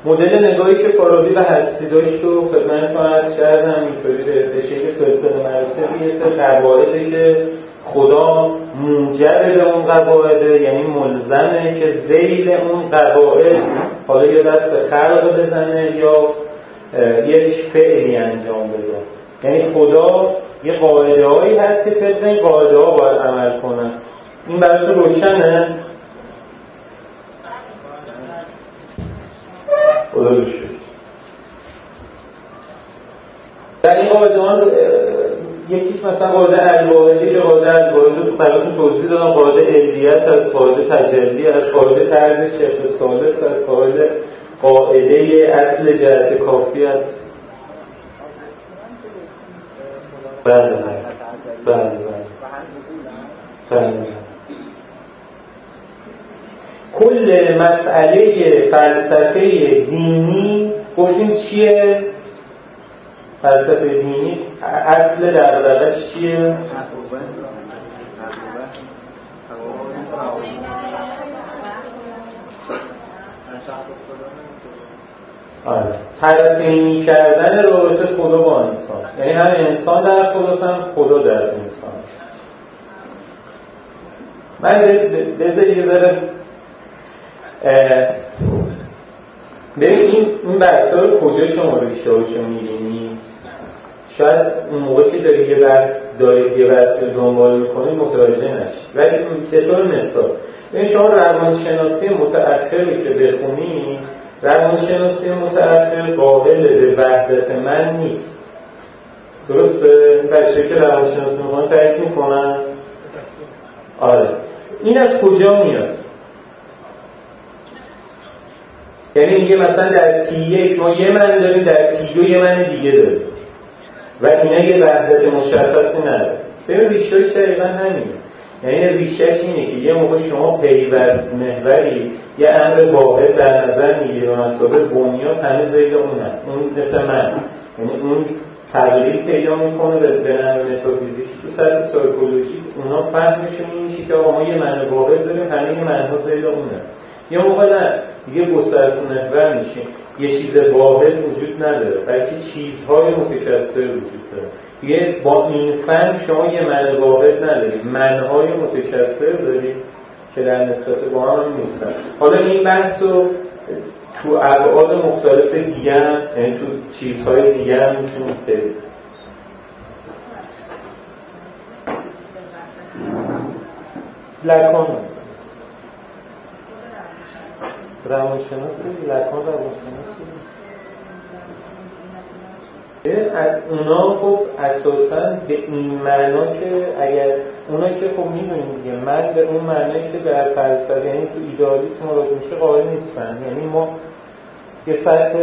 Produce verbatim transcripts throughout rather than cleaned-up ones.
مدل نگاهی که فارابی و هستی داشت رو خدمتتون عرض کردم، اینطوری به شکل سلسله مراتب یه سری قواعده که خدا موجب به اون قواعده، یعنی ملزمه که ذیل اون قواعد حالا یا دست به خلق بزنه یا یک فعلی انجام بده. یعنی خدا یه قاعده هایی هست که طبق این قاعده ها باید عمل کنه. این براتون روشنه؟ خدا رو شکر. در این قاعده ها یکیش مثلا قاعده الواحدی که قاعده الواحدی رو براتون توضیح دادم، قاعده علیت از قاعده تجلی از قاعده طرز شبه ثالث از قاعده قاعده اصل جهت کافی از بله بله بله بله. کل مسئله فلسفه دینی گفتیم چیه؟ فلسفه دینی اصل دغدغه‌اش چیه؟ آره، طرفینی کردن رابطه خدا با انسان، یعنی هم انسان در خداست هم خدا در انسان. من بذاری یه ذره ببین این این بحثا رو کجا شما ریشه‌هاشو می‌بینی؟ شاید اون موقع که داری یه بحث دارید یه بحث رو دنبال می‌کنی متوجه نشی، ولی به طور مثال ببین شما روانشناسی متأخری که بخونی، روانشناسی متأخر قابل به وحدت من نیست. درسته؟ بچه که روانشناسی می‌خوان تحقیق می‌کنن. آره. این از کجا میاد؟ یعنی میگه مثلا در تی یک ما یه من داریم، در تی دو یه من دیگه داریم و اینا یه وحدت مشخصی نداره. ببین ریشه‌اش دقیقاً همینه. یعنی ریشه‌اش اینه که یه موقع شما پیوست محوری یه امر واحد در نظر میگیری و مسابقه بنیاد همه زیر اونه، اون مثل من، یعنی اون تغییر پیدا میکنه به نحو متافیزیکی تو سطح سایکولوژی. اونا فهمشون این میشه که آقا ما یه معنی واحد داریم، همه معنی‌ها زیر اونه. یه موقع نه دیگه گسترس محور میشه، یه چیز واحد وجود نداره بلکه چیزهای متکثر وجود داره. دیگه با این فهم شما یه معنی واحد ندارید، معنی‌های متکثر دارید که در نسبت با هم هم نیستن. حالا این بحث رو تو ابعاد مختلف دیگه هم، یعنی تو چیزهای دیگه هم میتونید برید. لکان هست روانشناسی، لکان روانشناسی اونا خب اساساً به این معنا که اگر اونا که خب میدونیم دیگه من به اون معنی که در فلسفه یعنی تو ایدئالیسم مراد میشه قائل نیستن. یعنی ما یه سطح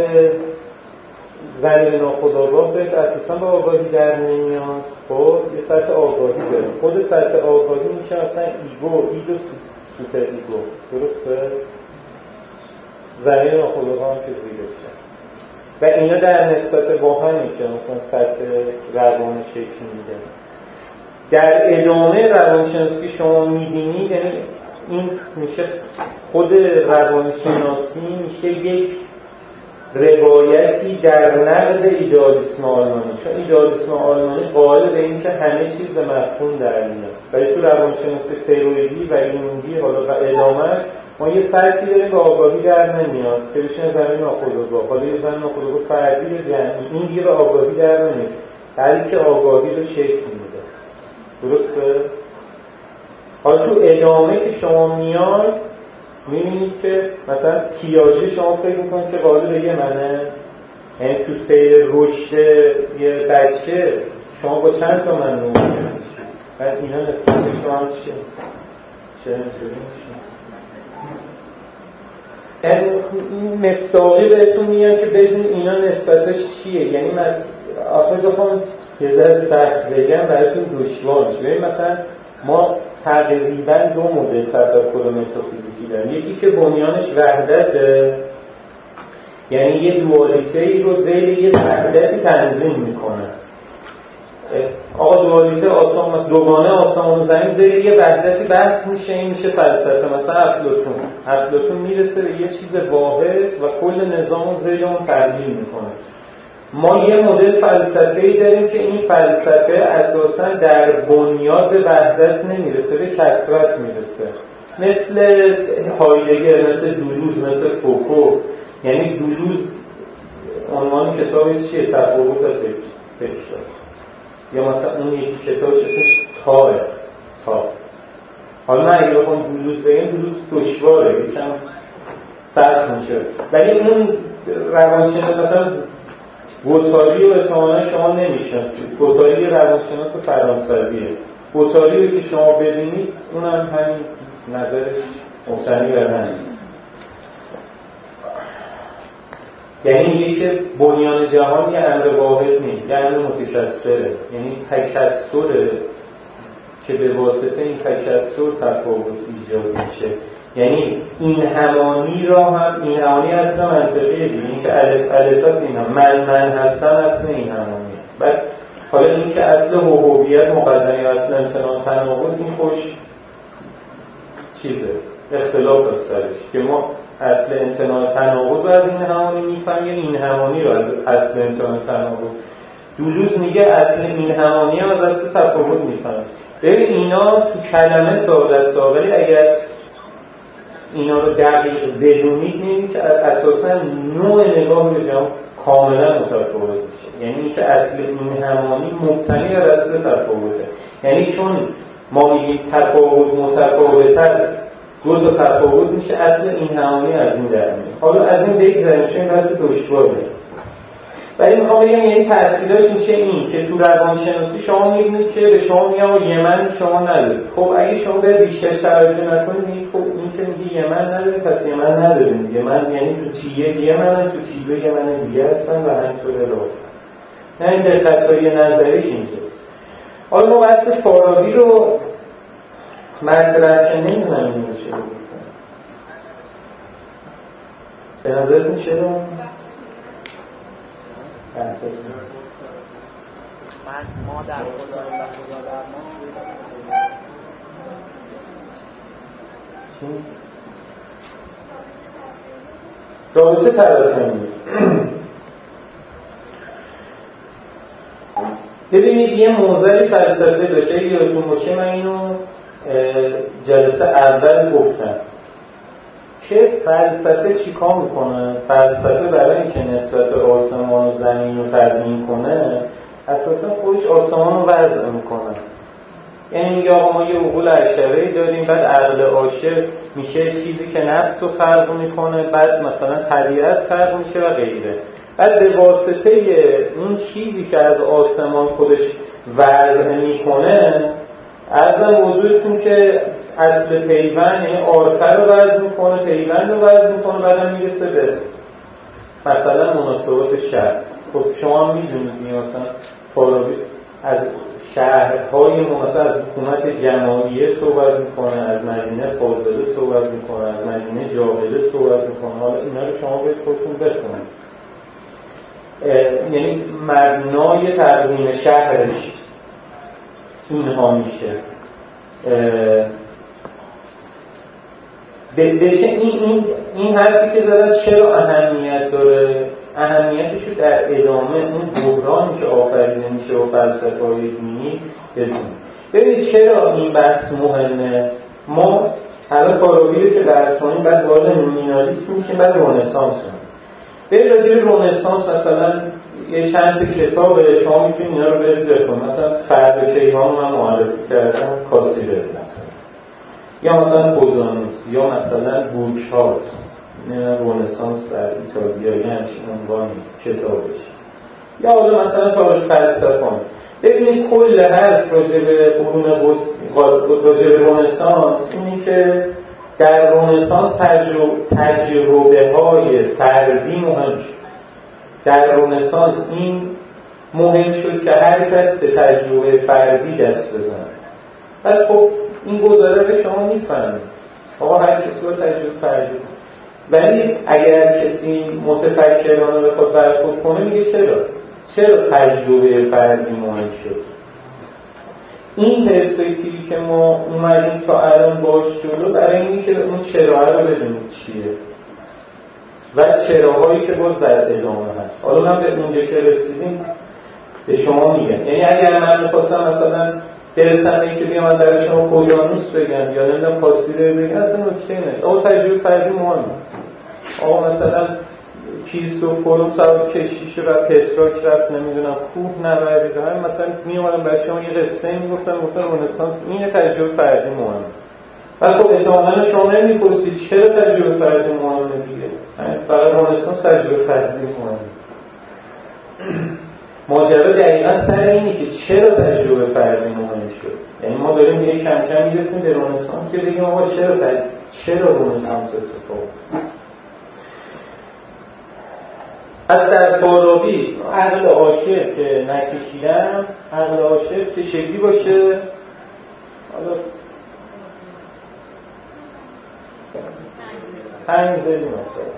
زمین ناخودآگاه داریم اساساً به آگاهی در نمیاد. خب یه سطح آگاهی داریم، خود سطح آگاهی میشه مثلا ایگو، ایدو سوپر ایگو. درسته؟ زمین ناخودآگاه هم که زیرشه و اینا در نسبت با همی که مثلا سطح روان شکل میده. در ادامه روانشناسی شما میبینید یعنی این میشه خود روانشناسی میشه یک روایتی در نقد ایدئالیسم آلمانی، چون ایدئالیسم آلمانی قائل به این که همه چیز به مفهوم در میاد، ولی تو روانشناسی فرویدی و یونگی حالا و ادامهش ما یه سطحی داریم به آگاهی در نمیاد که بشین زمین ناخودآگاه، حالا یه زمین ناخودآگاه فردی به جمعی، این دیگه به آگاهی در نمیاد بلکه آگاهی رو شکل میده. درسته؟ حالا تو ادامه که شما میاد میبینید که مثلا پیاژه شما فکر میکنید که قابل به یه منه، یعنی تو سیر رشد یه بچه شما با چند تا من نوع میشید و اینا نسبت شما هم چیه؟ چه نسبت میشه؟ این مصداقی بهتون میگم که بدون اینا نسبتش چیه. یعنی من آخر بخوام یه ذره سخت بگم براتون دشوار میشه. ببین مثلا ما تقریبا دو مدل تفکر متافیزیکی داریم، یکی که بنیانش وحدته، یعنی یه دوالیته ای رو زیر یه وحدتی تنظیم میکنه. آقا دوالیته آسمان دوگانه آسمان و زمین زیر یه وحدتی بحث میشه، این میشه فلسفه. مثلا افلاطون افلاطون میرسه به یه چیز واحد و کل نظام رو زیر اون تحلیل میکنه. ما یه مدل فلسفه‌ای داریم که این فلسفه اساساً در بنیاد به وحدت نمیرسه، به کثرت میرسه، مثل هایدگر، مثل دولوز، مثل فوکو. یعنی دولوز عنوان کتابش چیه؟ تفاوت فکر. یا مثلا اون یکی کتاب چطورش تاه تا حالا من اگه بخوام دولوز بگیم، دولوز دشواره، یکم سخت میشه. ولی اون روانشناس مثلا گوتاری و احتمالا شما نمیشناسید. گوتاری روانشناس فرانسویه. گوتاری رو که شما ببینید اونم همین نظرش مبتنی بر همین، یعنی میگه که بنیان جهان یه امر واحد نیست، یه امر متکثره. یعنی تکثره که به واسطه این تکثر تفاوت ایجاد میشه. یعنی این همانی را هم، این همانی اصلا منطقیه دیگه، این که الف الف هست، این هم من من هستم اصلا این همانی. بعد حالا این که اصل هویت مقدمه یا اصل امتنان تناقض، این خوش چیزه، اختلاف است سرش که ما اصل امتنان تناقض رو از این همانی میفهمیم، این همانی رو از اصل امتنان تناقض. دولوز میگه اصل این همانی هم از اصل تفاوت میفهمیم. ببین اینا تو کلمه ساده است، ولی اگر اینا رو دقیق بدونید می‌بینید که اساساً نوع نگاه به جهان کاملا متفاوت میشه. یعنی اینکه اصل این همانی مبتنی بر اصل تفاوته. یعنی چون ما میگیم تفاوت متفاوت است، دو تا تفاوت میشه، اصل این همانی از این در میاد. حالا از این بگذاریم چون این بحث دشواره. ولی میخوام بگم یعنی تأثیرش میشه این که تو روانشناسی شما میبینید که به شما میگم یمن شما ندارید. خب اگه شما به بیشتر توجه نکنید میگید خب این که میگه یمن ندارید پس یمن ندارید. یمن یعنی تو تیه یمن، تو تیبه یمن دیگه هستن و همینطور رو. نه این دقت‌های نظریش اینجاست. حالا ما بحث فارابی رو مطرح که نمیدونم این رو چه بود. به نظرت میشه رو؟ ما در خدا و خدا در ما رابطه تراکنی. ببینید یه موضوعی فلسفه داشته، یادتون باشه من اینو جلسه اول گفتم که فلسفه چیکار میکنه؟ فلسفه برای اینکه نسبت آسمان و زمین رو تدوین کنه اساسا خودش آسمان رو وضع میکنه. یعنی میگه آقا ما یه عقول اشعری داریم، بعد عقل عاشق میشه چیزی که نفس رو خلق میکنه، بعد مثلا طبیعت خلق میشه و غیره. بعد به واسطه اون چیزی که از آسمان خودش وضع میکنه، عرضم موضوعتون که اصل پیوند یعنی آرتر رو وضع میکنه، پیوند رو وضع میکنه، بعدم میرسه به مثلا مناسبات شهر. خب شما میدونید مثلا فارابی از شهرهای مثلا از حکومت جماعیه صحبت میکنه، از مدینه فاضله صحبت میکنه، از مدینه جاهله صحبت میکنه. حالا اینا رو شما باید خودتون بخونید. یعنی مبنای تقویم شهرش اینها میشه. بشه این این این حرفی که زدن چرا اهمیت داره؟ اهمیتش رو در ادامه اون بحرانی که آفریده میشه و فلسفه‌های دینی بدونید. ببینید چرا این بحث مهمه. ما الان فارابی رو که بحث کنیم بعد وارد نومینالیسم میشیم، بعد رنسانس میشیم. به راجع به رنسانس مثلا یه چند تا کتاب شما میتونید اینا رو برید بخونید. مثلا فرد کیهان من معرفی کردم، کاسیلر مثلا، یا مثلا کوزانوس، یا مثلا بورکهارت، نه رنسانس در ایتالیا، یه همچین عنوانی کتابش، یا حالا مثلا تاریخ فلسفان. ببینید کل حرف راجع به قرون وسطی، راجع به رنسانس اینی که در رنسانس تجربه های فردی مهم شد. در رنسانس این مهم شد که هر کس به تجربه فردی دست بزنه. بعد خب این گزاره به شما میفهمید آقا هر کسی با تجربه فردی. ولی اگر کسی متفکرانه بخواد برخورد کنه میگه چرا؟ چرا تجربه فردی مهم شد؟ این پرسپکتیوی که ما اومدیم تا الان باش جلو برای اینکه اون چراه رو بدونید چیه و چراهایی که باز در ادامه هست. حالا من به اونجا که رسیدیم به شما میگم، یعنی اگر من میخواستم مثلا برسم به اینکه بیام در شما کوزانوس بگم یا نمیدونم فاسیله بگم، اصلا نکته نه. آقا تجربه فردی مهمه. آقا مثلا کریستوفورو سوار کشیش و پتراک رفت نمیدونم کوه نورید و هم مثلا میومدم برای شما یه قصه میگفتم گفتم رنسانس این تجربه فردی مهمه. ولی خب احتمالاً شما نمیپرسید چرا تجربه فردی مهمه دیگه، فقط رنسانس تجربه فردی مهمه. ماجرا دقیقا سر اینه که چرا تجربه فردی مهم شد. یعنی ما داریم یه کم کم میرسیم به رنسانس که بگیم آقا چرا تجربه چرا رنسانس اتفاق. از در فارابی عقل عاشق که نکشیدم، عقل عاشق چه شکلی باشه؟ حالا پنج زلی مثلا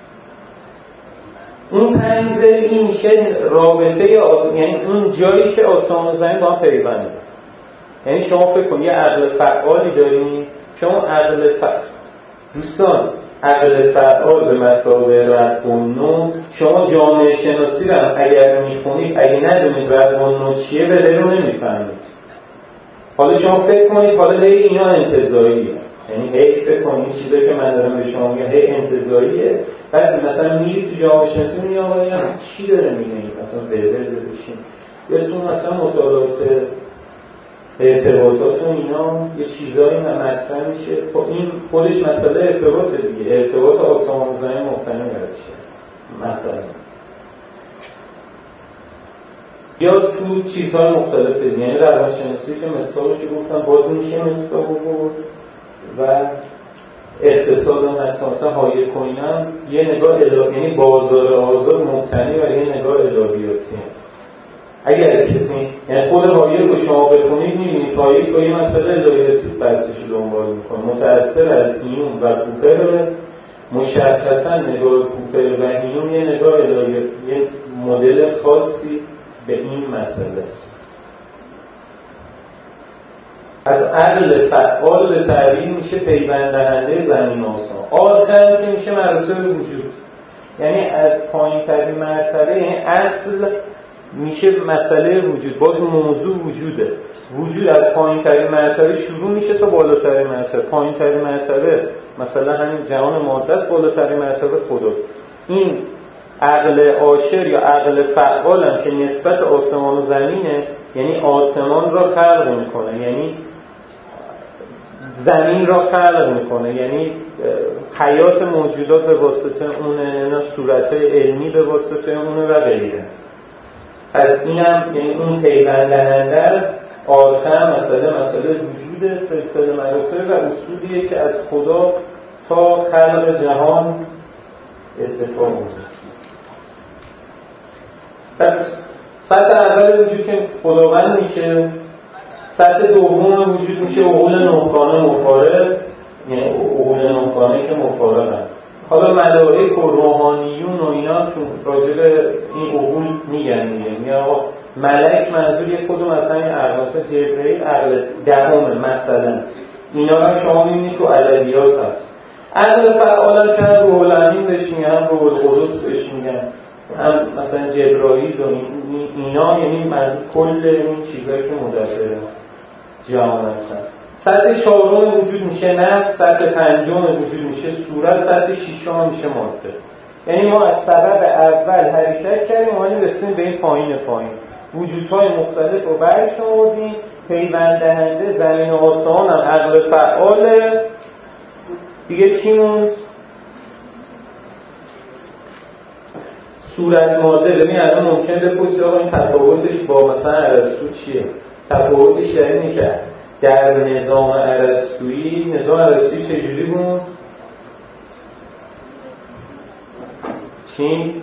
اون پنج زلی این میشه رابطه آس... یعنی اون جایی که آسمان و زمین با هم پیونده. یعنی شما فکر کنید یه عقل فعالی داریم که اون عقل فعال دوستان عقل فعال به مثابه رفع‌النوع، شما جامعه شناسی رو اگر میخونید اگه ندونید رفع‌النوع چیه به رو نمیفهمید. حالا شما فکر کنید حالا هی اینا انتزاعیه، یعنی هی فکر کنید چیزایی که من دارم به شما میگم هی انتزاعیه، بعد مثلا میرید تو جامعه شناسی میگید آقا این چی داره میگه، مثلا بهتر بشین یا تو مثلا مطالعات ارتباطات و اینا یه چیزایی مطرح میشه. خب این خودش مسئله ارتباط دیگه، ارتباط آسمان و زمین مبتنی بر چیه مثلا، یا تو چیزهای مختلفه. یعنی روانشناسی که مثالش که گفتم باز میشه مثال بود و اقتصاد و مثلا هایک و اینا یه نگاه الهی، یعنی بازار آزاد مبتنی بر یه نگاه الهیاتی. اگر کسی یعنی خود هایک رو شما بخونید می‌بینید هایک با یه مسئله الهیاتی بحثش رو دنبال می‌کنه، متأثر از هیوم و کوپر. مشخصا نگاه کوپر و هیوم یه نگاه الهیاتی، یه مدل خاصی به این مسئله است. از عقل فعال به تعبیر میشه پیوند دهنده زمین و آسمان. آخر که میشه مراتب وجود، یعنی از پایین ترین مرتبه، یعنی اصل میشه مسئله وجود، باز موضوع وجوده. وجود از پایین ترین مرتبه شروع میشه تا بالاترین مرتبه. پایین ترین مرتبه مثلا همین جهان ماده است، بالاترین مرتبه خداست. این عقل عاشر یا عقل فعال هم که نسبت آسمان و زمینه، یعنی آسمان را خلق میکنه، یعنی زمین را خلق میکنه، یعنی حیات موجودات به واسطه اونه، صورتهای علمی به واسطه اونه و غیره. پس اینم یعنی اون پیوند دهنده است. آخر مسئله مسئله وجود سلسله مراتب و اصولیه که از خدا تا خلق جهان اتفاق میفته. پس سطح اول وجود که خداوند میشه، سطح دوم وجود میشه عقول نوخانه مفارق، یعنی عقول نوخانه که مفارقن. حالا ملائک و روحانیون و اینا تو راجع به این عقول میگن میگن یا ملک منظور یک کدوم مثلا این عقل، مثلا جبرئیل عقل دهمه مثلا، اینا هم شما میبینید تو ادبیات هست. عقل فعال که هم روح الامین بهش میگن، هم روح القدس بهش میگن، هم مثلا جبرائیل و اینا، یعنی منظور کل این چیزایی که مدبر جهان هستن. سطح چهارم وجود میشه نفس، سطح پنجم وجود میشه صورت، سطح ششم میشه ماده. یعنی ما از سبب اول حرکت کردیم اومدیم رسیدیم به این پایین پایین. وجودهای مختلف رو برش آوردیم، پیوند دهنده زمین و آسمان هم عقل فعاله. دیگه چی موند؟ صورت ماده. ببین الان ممکنه بپرسی آقا این تفاوتش با مثلا ارسطو چیه؟ تفاوتش در اینه که در نظام ارسطویی، نظام ارسطویی چجوری بود؟ چی؟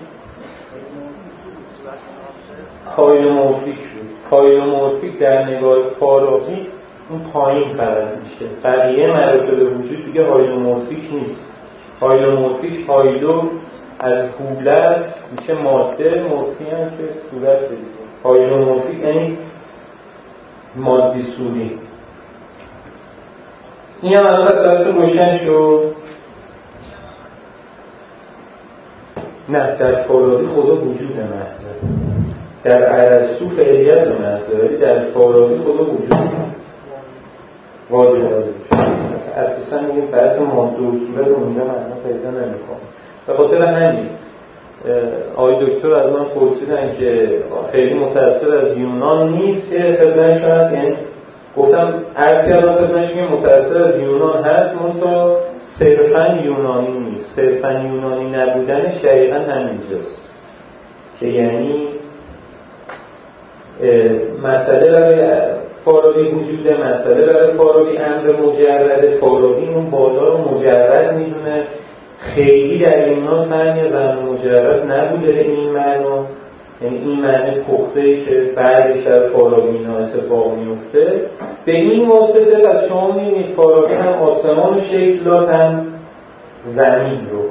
کایلومورفیک شد. کایلومورفیک در نگاه فارابی اون پایین قرار میشه. بقیه مراتب وجود دیگه هایلومورفیک نیست. هایلومورفیک هایلو از هوله است، میشه ماده، مورفی هم که صورت بزید. هایلومورفیک یعنی مادی سوری. این هم الان تصویرتون روشن شد. نه، در فارابی خدا وجود محضه، در ارسطو فعلیت محضه، ولی در فارابی خدا وجود واجب داره. اساسا این بحث ماده و صورت رو اونجا معنا پیدا نمی‌کنه. به خاطر همین آقای دکتر از من پرسیدن که خیلی متأثر از یونان نیست که خدمتشون هست، یعنی گفتم عرض کردم خدمتشون که متأثر از یونان هست، منتها صرفاً یونانی نیست. صرفاً یونانی نبودنش دقیقاً همینجاست که یعنی مسئله برای فارابی وجوده، مسئله برای فارابی امر مجرده. فارابی اون بالا رو مجرد میدونه. خیلی در یونان فهمی زن مجرد نبوده به این معنا، یعنی این معنی پخته‌ای که بعدش در فارابی اینا اتفاق میفته. به این واسطه پس شما می‌بینید فارابی هم آسمان و شکل داد، هم زمین رو.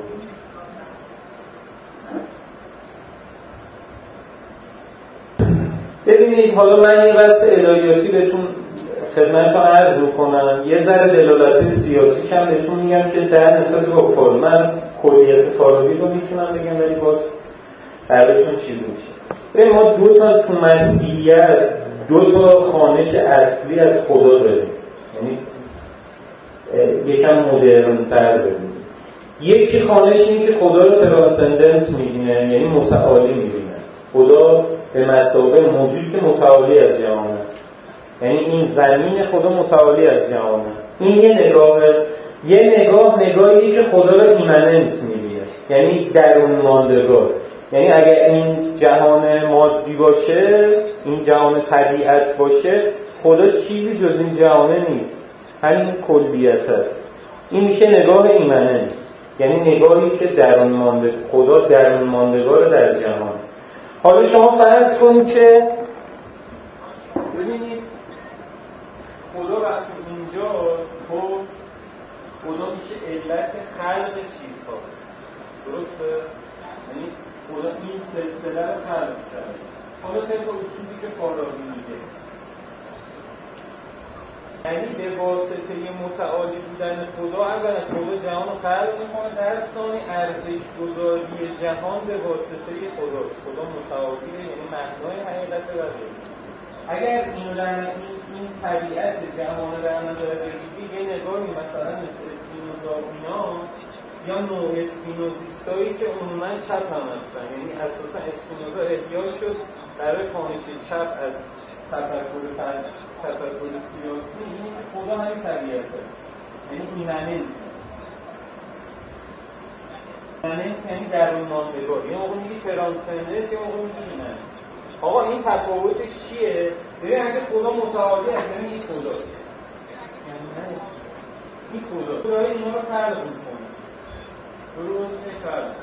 ببینید حالا من یه بحث الهیاتی بهتون خدمتتون عرض می‌کنم، یه ذره دلالت سیاسی کم بهتون میگم که در نسبت به فارابی من کلیت فارابی رو میتونم بگم، ولی باز براتون چیز میشه. ببین ما دو تا تو مسیحیت دو تا خوانش اصلی از خدا داریم، یعنی یکم مدرن‌تر داریم. یکی خوانش اینه که خدا رو ترانسندنت می‌بینه، یعنی متعالی می‌بینه. خدا به مثابه موجودی که متعالی از جهانه، یعنی این زمین خدا متعالی از جهانه. این یه نگاه یه نگاه نگاهی که خدا رو ایمننت می‌بینه، یعنی درون ماندگار. یعنی اگر این جهان مادی باشه، این جهان طبیعت باشه، خدا چیزی جز این جهانه نیست، همین کلیت است. این میشه نگاه ایمننت، یعنی نگاهی که درون مانده، خدا درون ماندگار در جهان. حالا شما فرض کنید که ببینید خدا وقتی اینجاست، خب خدا میشه علت خلق چیزها، درسته؟ یعنی خدا این سلسله رو خلق کرده. حالا طبق اصولی که فارابی میگه، یعنی به واسطه متعالی بودن خدا، اولا خدا جهان رو خلق میکنه، در ثانی ارزش گذاری جهان به واسطه خداست. خدا متعالیه، یعنی معنای حقیقت رو داره. اگر این این این طبیعت جهان رو در نظر بگیرید، یه نگاهی مثلا مثل اسپینوزا اینا یا نوع اسپینوزیستایی که عموما چپ هم هستن، یعنی اساسا اسپینوزا احیای شد برای کانش چپ از تفکر تفکر سیاسی، اینه که خدا همین طبیعت هست، یعنی ایمننت. ایمننت یعنی درون ماندگار. یه موقع میگی ترانسندنت، یه موقع میگی ایمننت. آقا این تفاوتش چیه؟ ببین اگه خدا متعالی است، یعنی این خداست، یعنی این خداست. خدای اینا رو خلق میکنه، درست می‌فرمایید.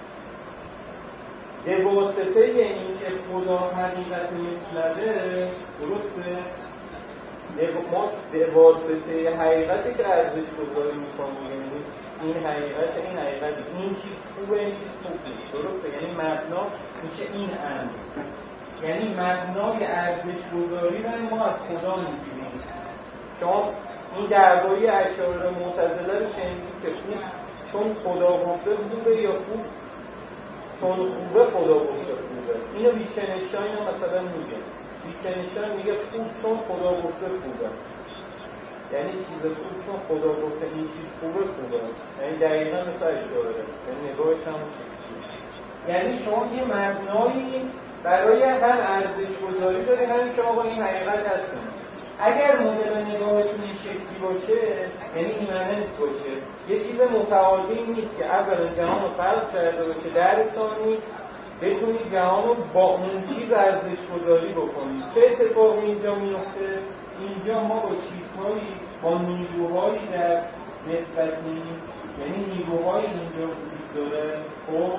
به واسطه این که خدا حقیقت مطلقه، درسته؟ ما به واسطه حقیقتی که ارزش گذاری می‌کنیم، یعنی این حقیقت، این حقیقت، این چیز خوبه، این چیز خوب نیست، درسته؟ یعنی مبنا میشه این امر، یعنی مبنای ارزش گذاری رو ما از خدا می‌گیریم. شما این درباره اشاعره معتزله رو شنیدید که خوب چون خدا گفته خوبه یا خوب چون خوبه خدا گفته خوبه. اینو ویتگنشتاین هم مثلا میگه. ویتگنشتاین میگه خوب چون خدا گفته خوبه، یعنی چیز خوب چون خدا گفته این چیز خوبه خوبه، یعنی دقیقاً مثل اشاعره، یعنی نگاهش هم یعنی شما یه مبنایی برای هم ارزش گذاری داری، همین که آقا این حقیقت هست. اگر مدل نگاهتون این شکلی باشه، یعنی ایمننت باشه، یه چیز متعالی نیست که اولا جهان رو خلق کرده باشه، در ثانی بتونید جهان رو با اون چیز ارزش گذاری بکنید. چه اتفاقی اینجا میفته؟ اینجا ما با چیزهایی، با نیروهایی در نسبتی، یعنی نیروهای اینجا وجود داره، خب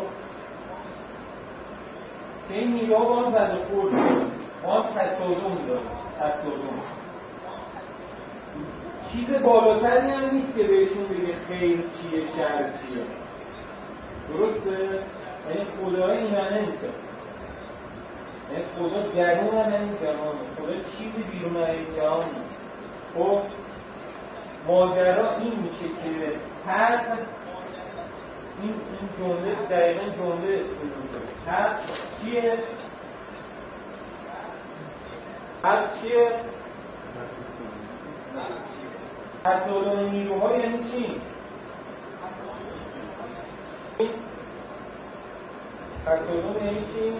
که این نیروها با هم زد و خورد داره، با هم تصادم داره، تصادم. چیز بالاتری هم نیست که بهشون بگه خیر چیه، شر چیه، درسته؟ یعنی خدای ایمننته، یعنی خدا درون هم این جهانه، خدا چیزی بیرون از این جهان نیست. خب ماجرا این میشه که حق این این جمله دقیقاً جمله اسپینوزا. حق چیه؟ حق چیه؟ تصادم نیروها یعنی چی؟ تصادم یعنی چی؟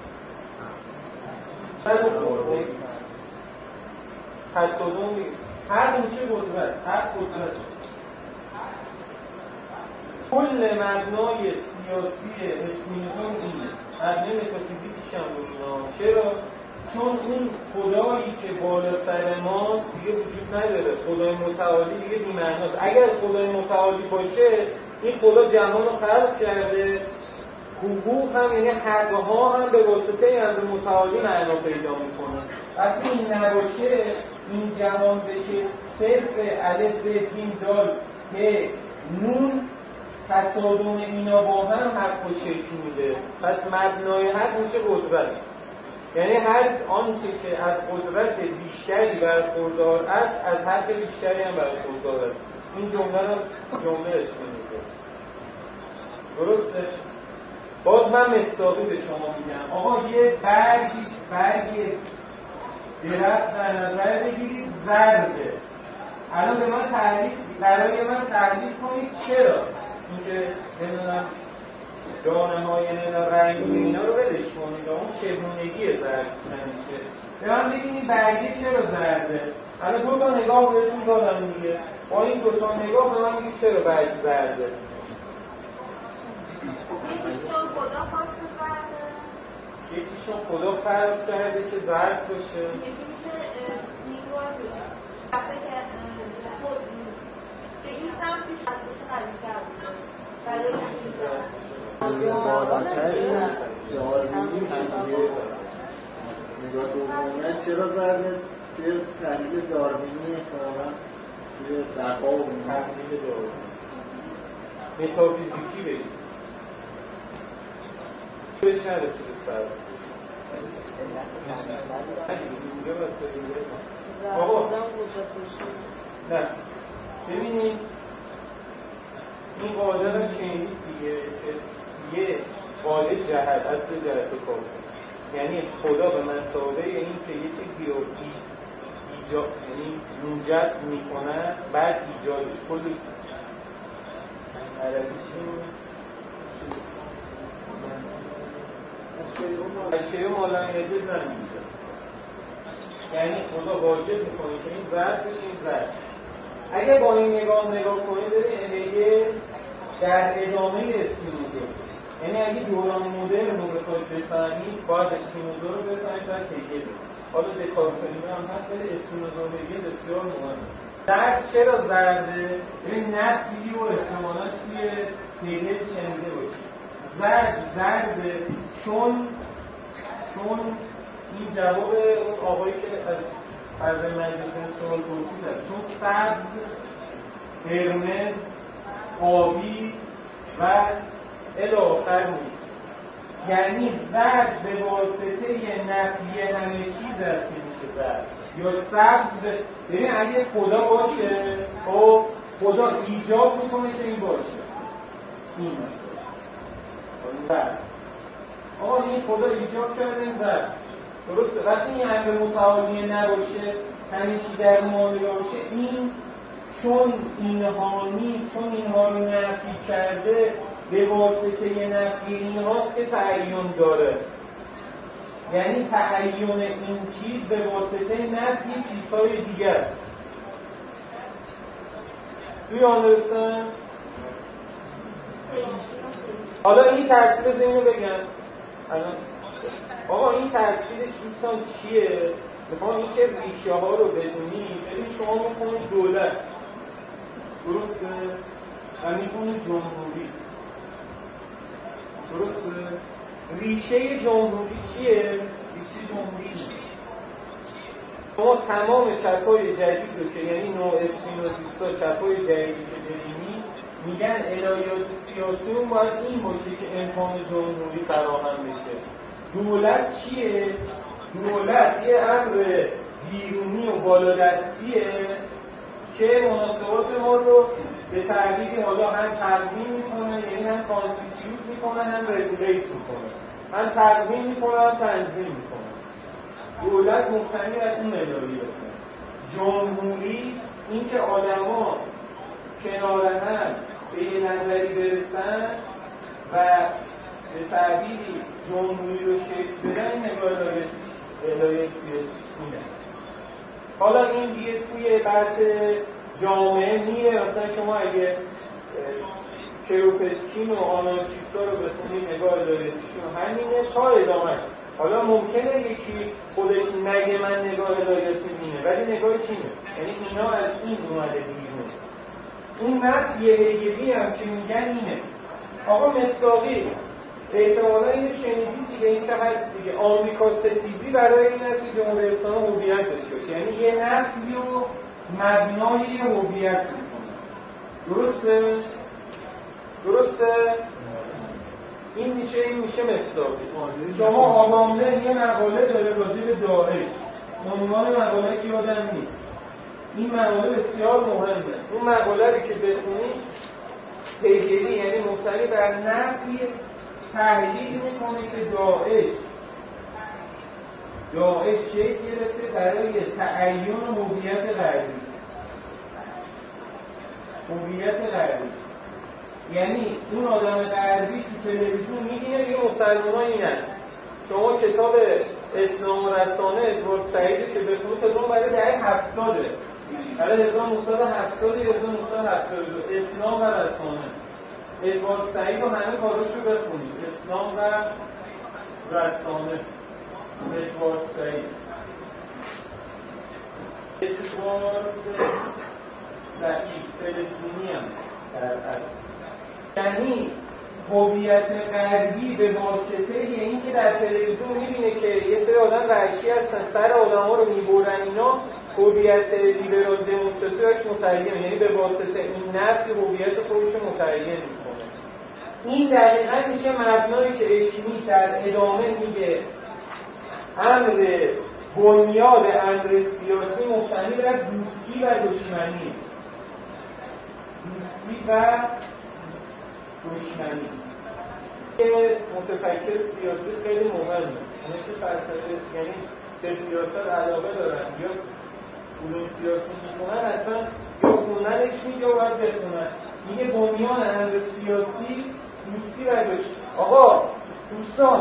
تصادم حق میشه قدرت، حق قدرت. کل مبنای سیاسی اسپینوزا اینه، مبنای متافیزیکیش هم بود. چرا؟ چون اون خدایی که بالا سر ماست دیگه وجود نداره، خدای متعالی دیگه بی‌معناست. اگر خدای متعالی باشه این خدا جهان رو خلق کرده، حقوق هم یعنی حقها هم به واسطه امر متعالی معنا پیدا میکنه. وقتی این نباشه این جهان بشه صرف الف ب ج دال ه نون، تصادم اینا با هم حق و شکل میده. پس مبنای حق میشه قدرت، یعنی هر آنچه که از قدرت بیشتری برخوردار است از حق بیشتری هم برخوردار است. این جمله رو جمله اسپینوزا. درسته؟ باز من مثالی به شما میگم. آقا یه برگی برگی درخت در نظر بگیرید زرده. الان به من تعریف برای من تعریف کنید چرا اینکه نمیدونم دانه‌های رنگی اینا رو ولش کنید، اون چگونگی زرد نمیشه. به من بگید این برگه چرا زرده؟ الان دو تا نگاه بهتون دادم دیگه. با این دو تا نگاه به من بگید چرا برگ زرده؟ یکیشون خدا خواسته زرده، یکیشون خدا خلق کرده که زرد باشه. یکی میشه نیروها بوده وقتی که خود که این سمتش از باشه قوی‌تر بوده برای این نگاه دومیت چرا زرده؟ توی تحلیل داروینی احتمالاً توی بقا و تحلیل داروینی متافیزیکی بگید بهش نرسید سر آقا نه ببینید این قاعده رو چنید دیگه که یه قاعده جهت اصل جهت کار، یعنی خدا به مسابقه این که یه چیزی رو ایجاد یعنی موجد میکنه بعد ایجادش کلی عربیشون اشیاء مالا یجد نمیده، یعنی خدا واجب میکنه که این زرد بشه این زرد. اگه با این نگاه نگاه کنید ببینید در ادامه اسپینوزاست، یعنی اگه دوران مدرن رو بخواید بفهمید باید اسپینوزا رو بفهمید و هگل. حالا دکارتانی هم هست ولی اسپینوزا و هگل بسیار مهمه. زرد چرا زرده؟ ببین نفی و احتمالاً توی هگل شنیده باشید. زرد زرده چون چون این جواب اون آقایی که از فرض مجلسین سوال پرسیدن، چون سبز، قرمز، آبی و الی آخر نیست. یعنی زرد به واسطه نفی همه چیز است که میشه زرد، یا سبز به ببین اگه خدا باشه خب خدا ایجاب میکنه که این باشه این مثلا زرد. آقا این خدا ایجاب کرده این زرد درسته. وقتی این امر متعالی نباشه همه چی در معامله باشه این چون اینها نی چون اینها رو نفی کرده به واسطه نفی اینهاست که تعین داره، یعنی تعین این چیز به واسطه نفی چیزهای دیگه است. توی آنرسن حالا این تفسیر اینو بگم الان آقا این تفسیرش دوستان چیه؟ میخوام این که ریشه ها رو بدونی. ببین شما میخونید دولت درسته و میخونید جمهوری درسته. ریشه جمهوری چیه؟ ریشه جمهوری شما تمام چپای جدید رو که یعنی نوع اسپینوزیستا چپای جدیدی که ببینی میگن الهیات سیاسی اون باید این باشه که امکان جمهوری فراهم بشه. دولت چیه؟ دولت یه امر بیرونی و بالادستیه که مناسبات ما رو به تعبیری حالا هم تقویم میکنه، یعنی هم کانستیتیوت میکنه، هم رگولیت میکنه، هم تقویم میکنه، هم تنظیم میکنه. دولت مبتنی بر این الهیاته. جمهوری این که آدما کنار هم به یه نظری برسن و به تعبیری جمهوری رو شکل بدن، این نگاه الهیات سیاسی اینه. حالا این دیگه توی بحث جامعه میره، مثلا شما اگه کروپتکین و آنارشیستا رو بخونید نگاه الهیاتیشون همینه تا ادامهش. حالا ممکنه یکی خودش نگه من نگاه الهیاتی مینه، ولی نگاهش اینه، یعنی اینا از این اومده بیرون. اون نفی هگلی هم که میگن اینه. آقا مصداقی احتمالا اینو شنیدید دیگه، این که هست دیگه، آمریکا ستیزی برای این است که جمهوری اسلامی هویت بشه، یعنی یه نفی و مبنای یه هویت میکنه. درسته؟ درسته؟ این میشه این میشه مصداقی. شما آقامله یه مقاله داره راجع به داعش، عنوان مقاله که یادم نیست، این مقاله بسیار مهمه. اون مقاله رو که بخونید هگلی یعنی مبتنی بر نفی تحلیل میکنه که داعش داعش شکل گرفته برای تعیین هویت غربی. هویت غربی یعنی اون آدم غربی تو تلویزیون میگه یه مسلمان اینن. شما کتاب اسلام و رسانه ادوارد سعید که بخونید تا اون برای دهه هفتاده، برای هزار و نهصد و هفتاد هزار و نهصد و هفتاد و دو اسلام و رسانه ادوارد سعید و همه کاراشو بخونید. اسلام و رسانه ادوارد سعید ادوارد سعید فلسطینی هم در اصل، یعنی هویت غربی به واسطه این که در تلویزیون میبینه که یه سری آدم وحشی هستن سر آدم ها رو میبرن، اینا هویت لیبرال دموکراسی راش متعین، یعنی به واسطه این نفی هویت خودش رو متعین میکنه. این دقیقا میشه مبنایی که اشمی در ادامه میگه امر بنیاد امر سیاسی مبتنی بر دوستی و دشمنی. دوستی و دشمنی که متفکر سیاسی خیلی مهمه، اونه که فلسفه یعنی به سیاست علاقه دارن یا علوم سیاسی میکنن، اصلا یا خوندنش میگه و باید بخونن. میگه بنیان امر سیاسی دوستی و دشمنی. آقا دوستان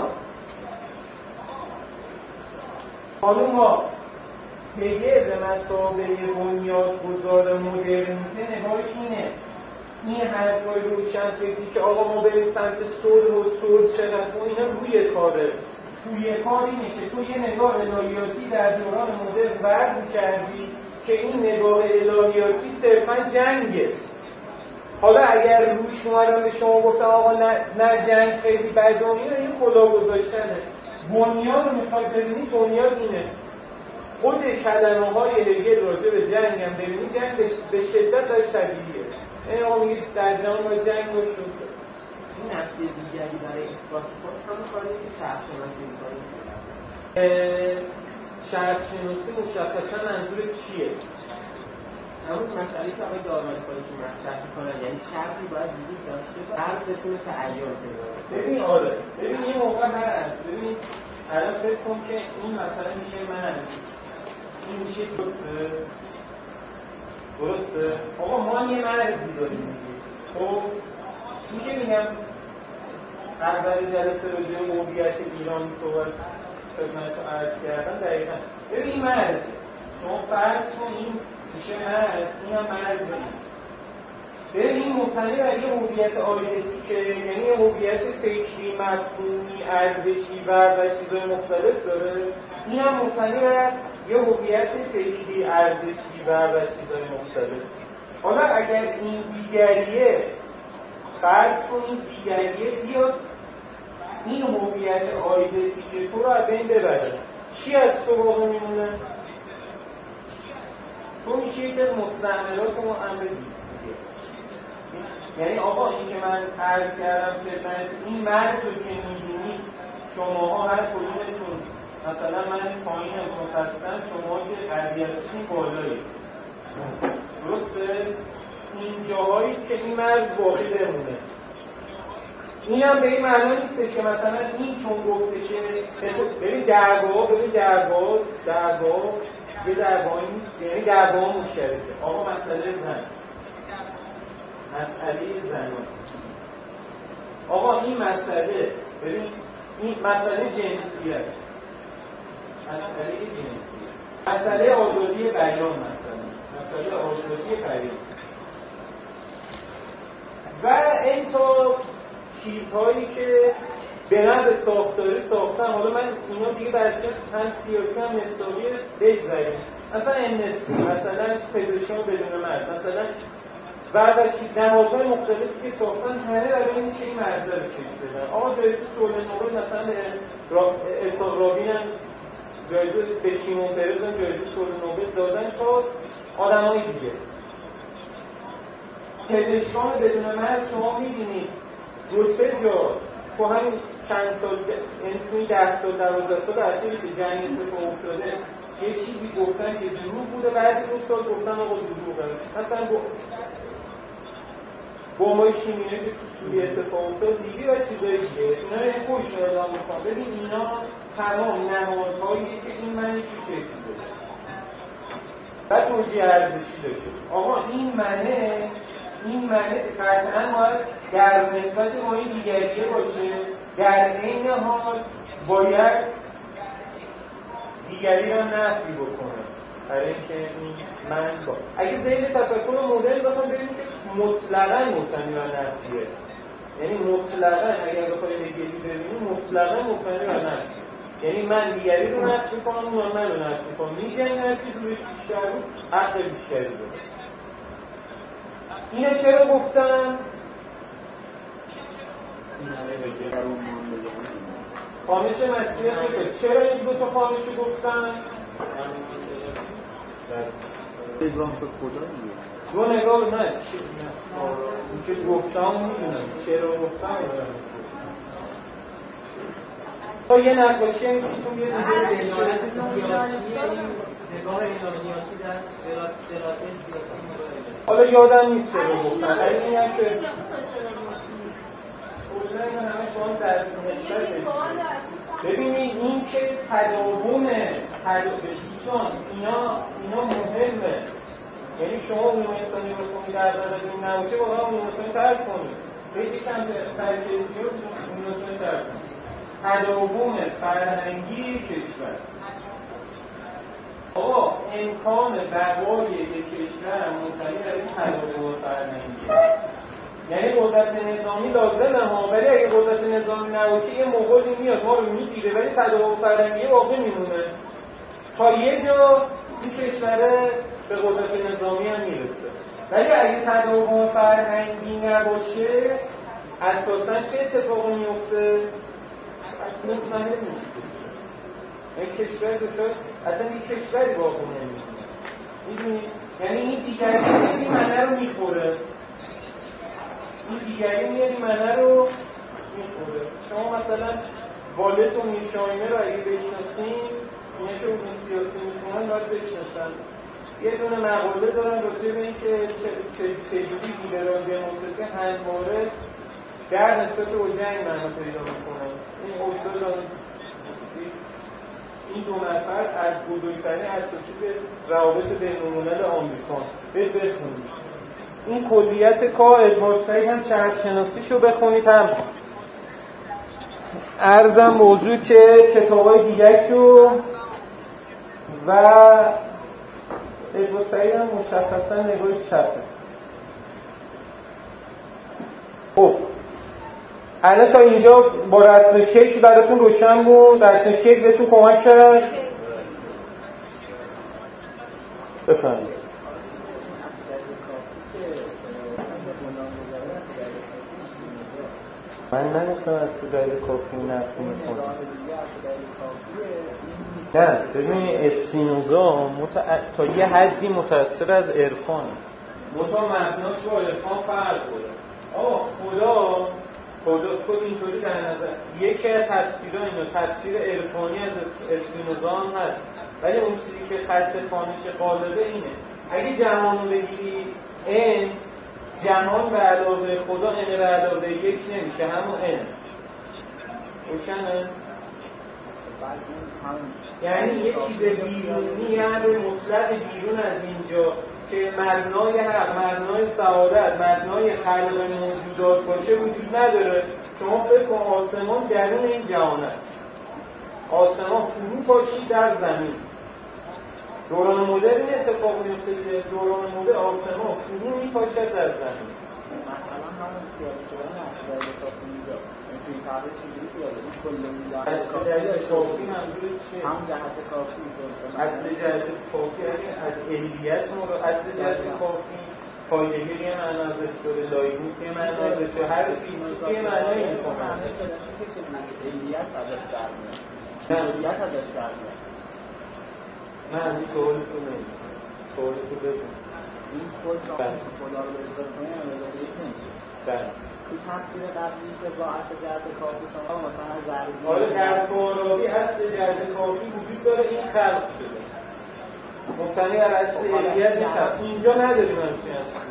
خانوما هگل به مثابه بنیادگذار مدرنیته نگاهش اینه. این حرفای روشن فکری که آقا ما بریم سمت صلح و صلح چقدر و اینا روی کاره. توی کار اینه که تو یه نگاه الهیاتی در دوران مدرن ورز کردی که این نگاه الهیاتی صرفا جنگه. حالا اگر روش اومدن به شما گفتن آقا نه, نه جنگ خیلی بده و اینا، این کلاه گذاشتنه. بنیاد رو میخواد ببینید، بنیاد اینه. خود کلمه های هگل راجع به جنگ هم ببینید، جنگ به شدت داره شبیهیه. این آقا میگید در جهان باید جنگ رو شد. این نفت دیگری برای اثبات خود همون کاری که شرق شناسی می‌کنید. شرق شناسی مشخصا منظور چیه؟ همون مسئله که آقای دارمانی‌خانی که مطرح می‌کنن، یعنی شرقی باید وجود داشته و هر بتونه تعین کنه. ببین آره، ببین این موقع هست. ببین الان فکر کن که این مثلا میشه من این میشه درسته؟ درسته؟ آقا ما یه مرزی داریم میگه. خب این که میگم اول جلسه راجع به هویت ایرانی صحبت خدمتتون عرض کردم، دقیقاً ببین این مرزه. شما فرض کن این میشه مرز، این هم مرز بگیم. ببین این مبتنی بر یه هویت آیدنتیکه، یعنی یه هویت فکری، مفهومی، ارزشی و چیزهای مختلف داره. این هم مبتنی بر یه هویت فکری، ارزشی و چیزهای مختلف. حالا اگر این دیگریه فرض کنید دیگریه بیاد این هویت آیدنتیکه تو رو از بین ببره، چی از تو باقی میمونه؟ تو میشه یک از مستعمرات ما امر دید. یعنی آقا این که من عرض کردم خدمت این مرد رو که می‌بینید شماها هر کدومتون مثلا من پایینم چون هستم، شما که قضیه هستین بالایی، درسته؟ این جاهایی که این مرز باقی بمونه. این هم به این معنی نیستش که مثلا این چون گفته که ببین درگاه ببین درگاه درگاه یه درگاه یعنی درگاه مشترکه. آقا مسئله زن، مسئله زنان، آقا این مسئله ببین این مسئله جنسیت، مسئله جنسیت، مسئله آزادی بیان، مثلا مسئله آزادی بیان و این تا چیزهایی که به نظر ساختاری ساختن. حالا من اینا دیگه بحثی هم سیاسی هم نسبی بگذاریم، مثلا امنستی، مثلا پزشکان بدون مرد، مثلا بعد چیز نهادهای مختلفی که ساختن همه برای این که این مرزه رو شکل بدن. آقا جایزه صلح نوبل مثلا به اسحاق رابین هم جایزه، به شیمون پرز هم جایزه صلح نوبل دادن تا آدمای دیگه. پزشکان بدون مرد شما می‌بینید دو سه جا تو همین چند سال یعنی توی ده سال دوازده سال اخیری که جنگ اتفاق افتاده یه چیزی گفتن که دروغ بوده، بعد دو سال گفتن آقا دروغه. مثلا بمبای شیمیایی که تو سوریه اتفاق افتاد لیبی و چیزای دیگه، اینا رو یه خودشون اعلام می‌کنن. ببین اینا تمام نهادهاییه که این منش رو شکل بده و توجیه ارزشی داشته. آقا این منه این معنی قطعاً باید در نسبت با این دیگریه باشه، در این حال باید دیگری را نفی بکنه برای اینکه این من با اگه ذهن تفکر مدرن بخوام ببینیم که مطلقاً مبتنی بر نفیه، یعنی مطلقاً اگر بخوایم هگلی ببینیم مطلقاً مبتنی بر نفیه، یعنی من دیگری رو نفی کنم اون من رو نفی کنم، میشه این هر چیز روش بیشتر بود حق بیشتری بود. اینه چرا گفتم؟ خامش مسیح خود چرا این دو تا خامش رو گفتم؟ نگاه به خدا میگه دو نگاه نه اون که گفتم میدونم چرا گفتم تا یه نقاشی هم میتون یه دلالت سیاسی نگاه ایرانیاتی در دلالت سیاسی نگاه. حالا یادم نیست چرا گفتم ولی این هم که ببینید این که تداوم دوستان اینا اینا مهمه، یعنی شما علوم انسانی رو خونی در دارد این نباشه واقعا علوم انسانی ترک کنید، خیلی کم ترکیزی رو علوم انسانی ترک کنید. تداوم فرهنگی کشور، آقا امکان بقای یک کشور منطبق بر این تداوم فرهنگی، یعنی قدرت نظامی لازمه ها، ولی اگه قدرت نظامی نباشه یه مغولی میاد ما رو میگیره ولی تداوم فرهنگی باقی میمونه تا یه جا این کشور به قدرت نظامی هم میرسه. ولی اگه تداوم فرهنگی نباشه اساساً چه اتفاقی میفته؟ مطمئن نمیشه یک کشور دچار اصلا یک کشوری باقی نمیمونه. میدونید یعنی این دیگری میاد این منه رو میخوره، این دیگری میاد این منه رو میخوره. شما مثلا والد و میرشاهینه رو اگه بشناسین، اینا که اون سیاسی میکنن باید بشناسن. یه دونه مقاله دارن راجع به این که چجوری لیبرال دموکراسی همواره در نسبت به جنگ معنا پیدا میکنن. این اصول این دو نفر از بزرگترین اساتید روابط بین‌الملل آمریکا. برید بخونید. این کلیت کار ادوارد سعید هم چرخ شناسیشو بخونید، هم عرضم موضوع که کتابای دیگه‌شو و ادوارد سعید هم مشخصا نگاهش چپه. خب الان تا اینجا با رسم شکل براتون روشن بود؟ رسم شکل بهتون کمک کرد؟ بفرمایید. من نگفتم از دلیل کافی نفی میکنم. نه ببینید اسپینوزا مت... تا یه حدی متأثر از عرفان، متا مبناش با عرفان فرق داره. آه خدا خدا خود اینطوری در نظر یکی از تفسیرها اینه، تفسیر عرفانی از اسپینوزا هم هست، ولی اون چیزی که فلسفانش غالبه اینه اگه جهان رو بگیری ان جهان به علاوه خدا ان به علاوه یک نمیشه، همون ان روشنه؟ یعنی یه چیز بیرونی یعنی مطلق بیرون از اینجا که مبنای حق، مبنای سعادت، مبنای خلق موجودات باشه وجود نداره. شما فکر کن آسمان درون این جهان است، آسمان فرو پاشی در زمین. دوران مدرن این اتفاق میفته که دوران مدرن آسمان فرو میپاشد در زمین. مثلا همون خیال شدن اصلی کافی اینجا این تعریف چجوری خیاله این کل میدان اصلی کافی منظور چیه؟ هم جهت کافی اصلی جهت کافی یعنی از علیت مورد اصلی جهت کافی پایدگی یه معنی ازش داره، لایبوس یه معنی ازش داره، هر فیزیکی یه معنی میکنه. علیت ازش در میاد، علیت ازش در میاد. من از این سوالی تو نمیدونم، سوالی تو بگم این خود را خدا رو بزرگ کنه یا بزرگ نمیشه. بله این تفسیر قبلی که با اصل جهت کافی شما مثلا ضروری آره در فارابی اصل جهت کافی وجود داره، این خلق شده مبتنی بر اصل علیت نیست. اینجا نداریم همچین اصلی.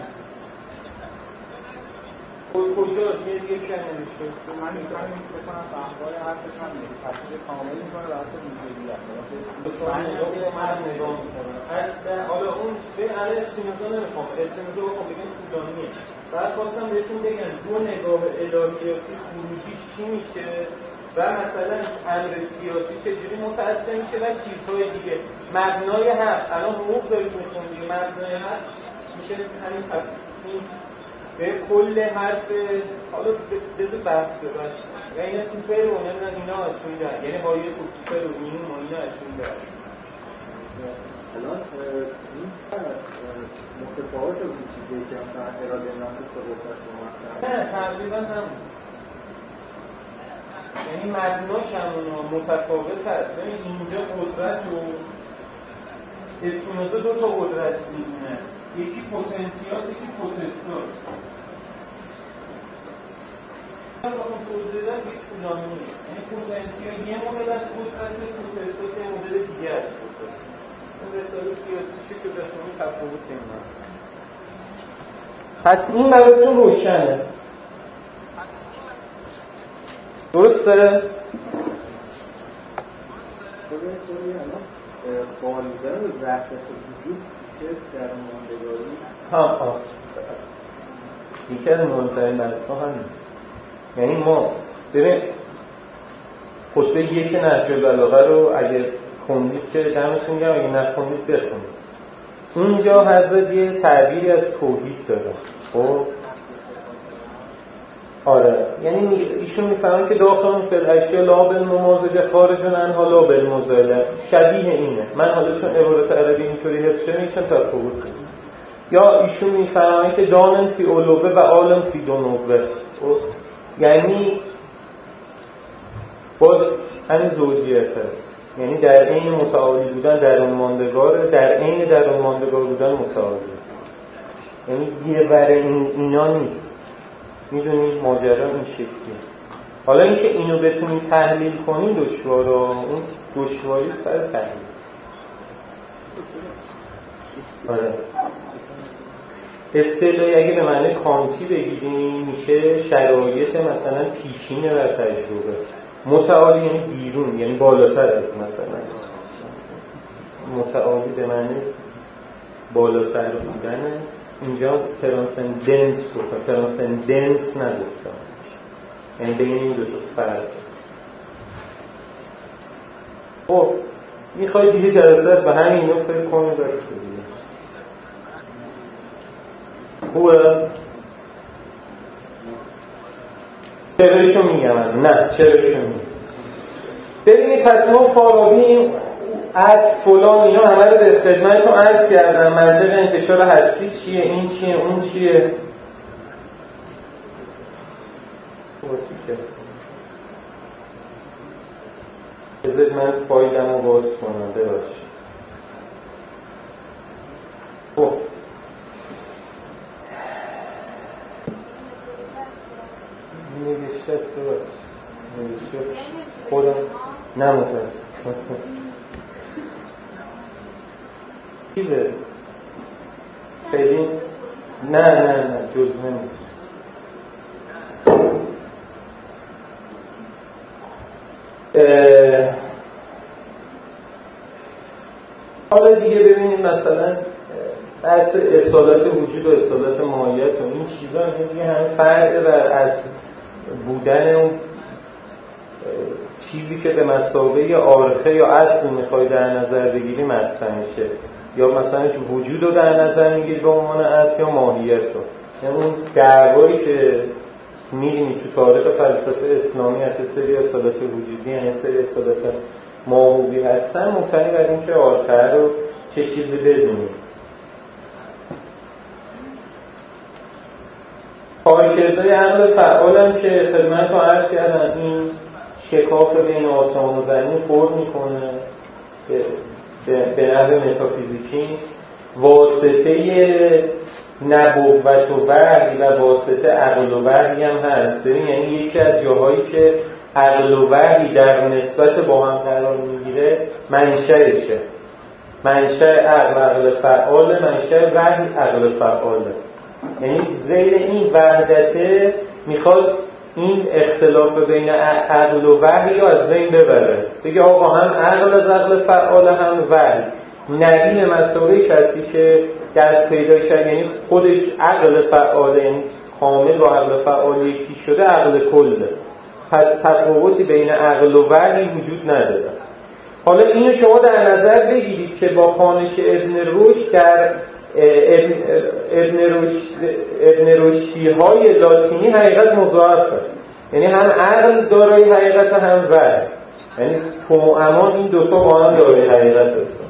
کجا یه دیگه کم نمیشه من میتونم بکنم فهمهای حرفش هم میگه تفسیر کامل میکنه و اصل موجودیت من نگاه میکنم اصلا حالا اون به علی اسپینوزا نمیخوام اسپینوزا بخوام بگم طولانیه. بعد خواستم بهتون بگم دو نگاه الهیاتی خروجیش چی میشه و مثلا امر سیاسی چجوری متأثر میشه و چیزهای دیگه. مبنای حق الان حقوق دارید میخونید دیگه، مبنای حق میشه همین تصمیم به کل حرف. حالا بذار بحث ببرش و اینا تو فرو نمیدن اینا اتون در یعنی هایه تو فرو اینون ما اینا اتون در الان این از متفاوت از این چیزی که مثلا اراده نامه تو قدرت رو مثلا نه تقریبا هم یعنی مبناش همونا متفاوت هست. یعنی اینجا قدرت و اسپینوزا دو تا قدرت میدونه، یکی پوتنتیاس یکی پوتستاس. من بخوام توضیح بدم یک طولانیه، یعنی پوتنتیا یه مدل از قدرت، پوتستاس یه مدل دیگه از قدرت. اون رساله سیاسیشو که بخونی تفاوت نمی‌کنه. پس این براتون روشنه درسته؟ خود این سوری الان بالدن و وحدت وجود میشه در ماندگاری ها ها یکی از مهمترین بحث‌ها همین. یعنی ما ببین خطبه یک نهج البلاغه رو اگه خوندید که دمتون گرم، اگه نخوندید بخونید. اونجا حضرت یه تعبیری از توحید داره. خب آره یعنی ایشون میفهمن که داخل فی الاشیاء لا بالممازجه خارج عنها لا بالمزایله. شبیه اینه. من حالا چون عبارت عربی اینطوری حفظ شده میگم تفاوت کنم. یا ایشون میفهمن که دانن فی علوه و عالم فی دنوه. یعنی باز همین زوجیت هست، یعنی در عین متعالی بودن در اون ماندگاره، در عین در اون ماندگار بودن متعالی. یعنی یه ور این اینا نیست. میدونید ماجرا این شکلیه. حالا اینکه اینو بتونید تحلیل کنید دشواره، اون دشواری سر تحلیل. آره اصطلاحی اگه به معنی کانتی بگیریم میشه شرایط مثلا پیشینه و تجربه. متعالی یعنی بیرون، یعنی بالاتر از مثلا متعالی به معنی بالاتر بودنه. اینجا ترانسندنت گفتم، ترانسندنس نگفتم، یعنی بین این دو تا فرق. خب میخوای دیگه جلسات به همین اینو فکر کنید داشته دیگه خوبه؟ چرایشو میگم نه چرایشو میگم. ببینید پس ما فارابی از فلان اینا همه رو به خدمتتون عرض کردم. منطق انتشار هستی چیه، این چیه، اون چیه. بذارید من فایلم رو باز کنم بباشید. خب نوشته خودم نمتاسم چیزه خیلی نه نه نه جزمه نیست. حالا دیگه ببینید مثلا بحث اصالت وجود و اصالت ماهیت و این چیزا دیگه همه فرق بر از بودن اون چیزی که به مثابه عارفه یا اصل میخوای در نظر بگیری مطرح میشه، یا مثلا که وجود رو در نظر میگیری به عنوان اصل یا ماهیت رو. یعنی اون دعوایی که می‌بینی تو تاریخ فلسفه اسلامی از سری اصالت وجودی یعنی سری اصالت ماهوی هستن مبتنی بر این که عارفه رو چه چیزی بدونی. کارکردهای عقل فعالم که خدمت رو عرض کردم این شکاف بین آسمان و زمین پر میکنه به نحو متافیزیکی، واسطه نبوت و وحی و واسطه عقل و وحی هم هست. ببین یعنی یکی از جاهایی که عقل و وحی در نسبت با هم قرار میگیره منشأشه. منشأ عقل عقل فعال، منشأ وحی عقل فعاله. یعنی زیر این وحدته میخواد این اختلاف بین عقل و وحی رو از بین ببره. بگه آقا هم عقل از عقل فعال هم وحی. نبی مسئله کسی که دست پیدا کرد یعنی خودش عقل فعال، یعنی کامل با عقل فعال یکی شده، عقل کله. پس تفاوتی بین عقل و وحی وجود نداره. حالا اینو شما در نظر بگیرید که با خوانش ابن رشد در ابن, ابن رشد ابن رشدی های لاتینی حقیقت مضاعفه، یعنی هم عقل دارای حقیقت هم وحی، یعنی توأمان این دوتا با هم دارای حقیقت هستن.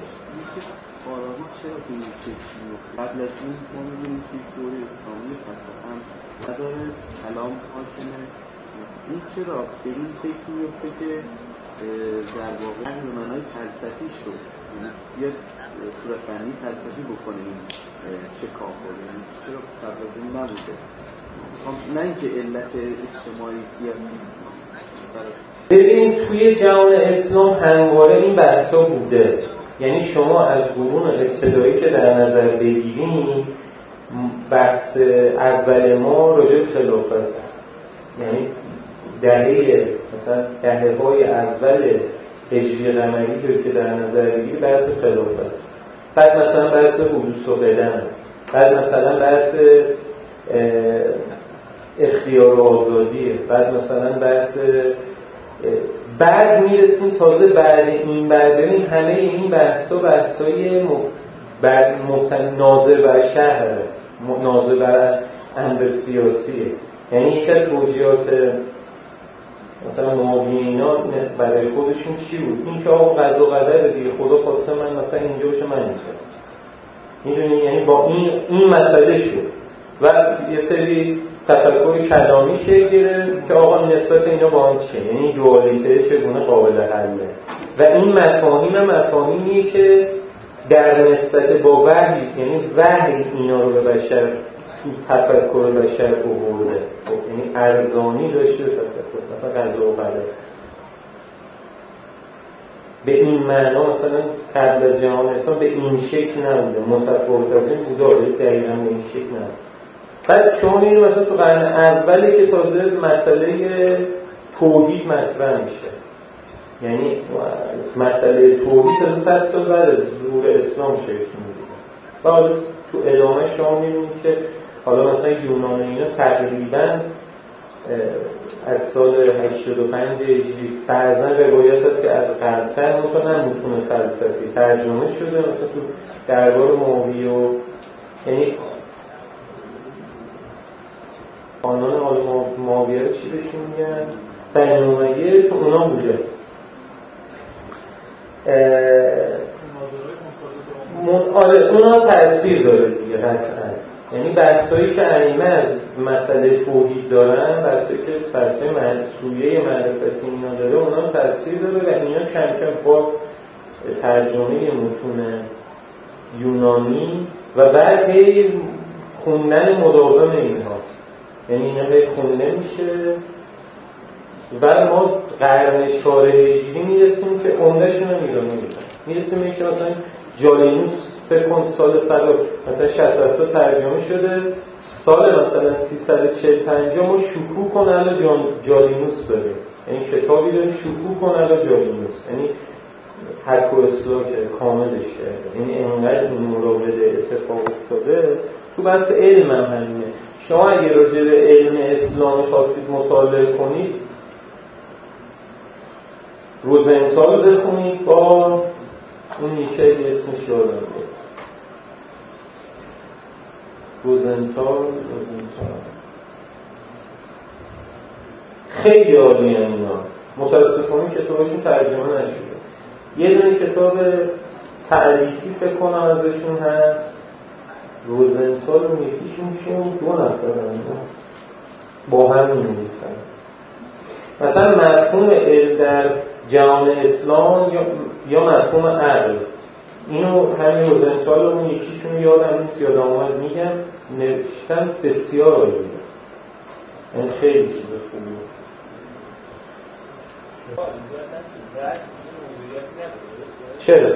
قبل از این ما می‌بینیم که دوره اسلامی فلسفه هم نداره، کلام حاکمه. این چرا به این فکر میفته که در واقع به معنای فلسفی شد، یعنی یه صورت فنی فلسفی بکنه این شکاف رو، یعنی چرا قبل از این نبوده؟ نه اینکه علت اجتماعی سیاسی. ببین توی جهان اسلام همواره این بحثا بوده. یعنی شما از قرون ابتدایی که در نظر بگیریم بحث اول ما راجع به خلافت هست. یعنی دهه مثلا دهه های اول هجری قمری رو که در نظر بگیری بحث خلافت، بعد مثلا بحث حدوث و قدم، بعد مثلا بحث اختیار و آزادیه، بعد مثلا بحث بعد میرسیم تازه بعد این بعد ببین همه این بحثا بحثای ناظر بر شهر، ناظر بر امر سیاسیه. یعنی یک از توجیهات مثلا معاویه اینا برای خودشون چی بود؟ این که آقا قضا قدر دیگه، خدا خواسته من مثلا اینجا باشه من اینجا میدونی، یعنی با این این مسئله شد و یه سری تفکر کلامی شکل گرفت که آقا نسبت اینا با هم چیه، یعنی دوالیته چگونه قابل حله. و این مفاهیم مفاهیمیه که در نسبت با وحی، یعنی وحی اینا رو به بشر تفکر بشر آورده، یعنی ارزانی داشته تفکر، مثلا قضا و قدر به این معنا مثلا قبل از جهان اسلام به این شکل نبوده، متفاوت از این بوده، دقیقا به این شکل نبوده. بعد شما می‌بینید مثلا تو قرن اولی که تازه مسئله توحید مطرح میشه، یعنی مسئله توحید تازه صد سال بعد از ظهور اسلام شکل می‌گیره. و حالا تو ادامه شما می‌بینید که حالا مثلا یونان اینا تقریباً از سال هشتاد و پنج هجری بعضا روایت هست که از قبل‌تر متون متون فلسفی ترجمه شده، مثلا تو دربار معاویه و یعنی قانون آل معاویه رو چی بهشون میگن؟ بنی امیه تو اونا بوده. آره اونا تأثیر داره دیگه قطعا. یعنی بحثایی که ائمه از مسئله توحید دارن، بحثایی که بحثای سویه معرفتی اینا داره، اونا تأثیر داره و اینا کم کم با ترجمه متون یونانی و بعد هی خوندن مداوم اینها، یعنی اینا هی خونده میشه و ما قرن چهار هجری میرسیم که عمدهشون رو ایرانی بودن. میرسیم که مثلا جالینوس فکر کن سال صد مثلا شصت هفتاد ترجمه شده، سال مثلا سیصد و چهل پنجاه ما شکوه کن علی جالینوس داریم، یعنی کتابی داریم شکوه کن علی جالینوس، یعنی حق و اصلاح که کاملش کرده. یعنی اینقدر این مراوده اتفاق افتاده. تو بحث علم هم همینه. شما اگه راجع به علم اسلامی خواستید مطالعه کنید، روزنتال بخونید با اون یکی اسمش یادم بود، روزنتال روزنتال خیلی عالی هم اینا. متاسفانه کتابشون ترجمه نشده. یه دونه کتاب تعریفی فکر کنم ازشون هست، روزنتال و یکیشون دو نفرن با هم می‌نویسن. مثلا مفهوم علم در جهان اسلام یا یا مفهوم عقل، اینو همین روزنتال و اون یکیشون یادم نیست، یادم اومد میگم، نوشتن بسیار عالیه. این خیلی چیز خوبیه. چرا؟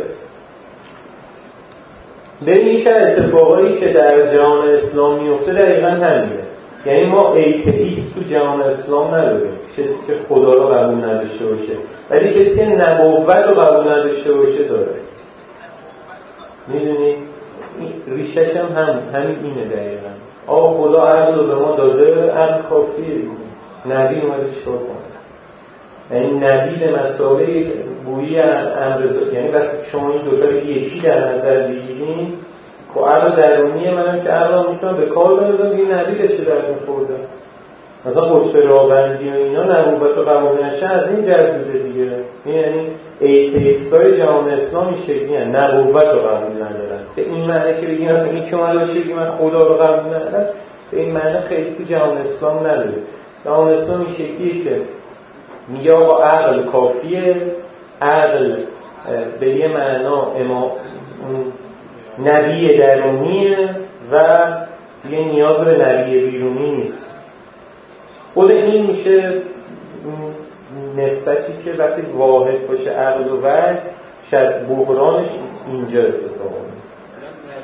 ببین یکی از اتفاقایی که در جهان اسلام میفته دقیقاً همینه. یعنی ما ایتئیست تو جهان اسلام نداریم، کسی که خدا رو قبول نداشته باشه، ولی کسی که نبوت رو قبول نداشته باشه داره. میدونی؟ ریشش هم, هم همین اینه دقیقاً. آقا خدا عقل رو به ما داده، عقل کافیه. نبی اومده چیکار کنه؟ یعنی نبی به مثابه گویی امرزا، یعنی وقتی شما این دوتا رو یکی در نظر بگیرین، خب عقل درونیه منم که عقل میتونم به کار بندازم این نبی به چه درد میخورده. مثلا قطب راهبندی و اینا نبوت رو قبول نشه از این جهت بوده دیگه. یعنی ایتئیستای جهان اسلام این شکلی هستن، نبوت رو قبول ندارن. به این معنی که بگیم مثلا این که اومده باشه بگیم من خدا رو قبول ندارم، به این معنی خیلی تو جهان اسلام نداره. جهان اسلام این شکلیه که میگه آقا عقل کافیه، عقل به یه معنا اما نبی درونیه و یه نیاز به نبی بیرونی نیست. خود این میشه نسبتی که وقتی واحد باشه عقل و وجد، شاید بحرانش اینجا اتفاق میفته.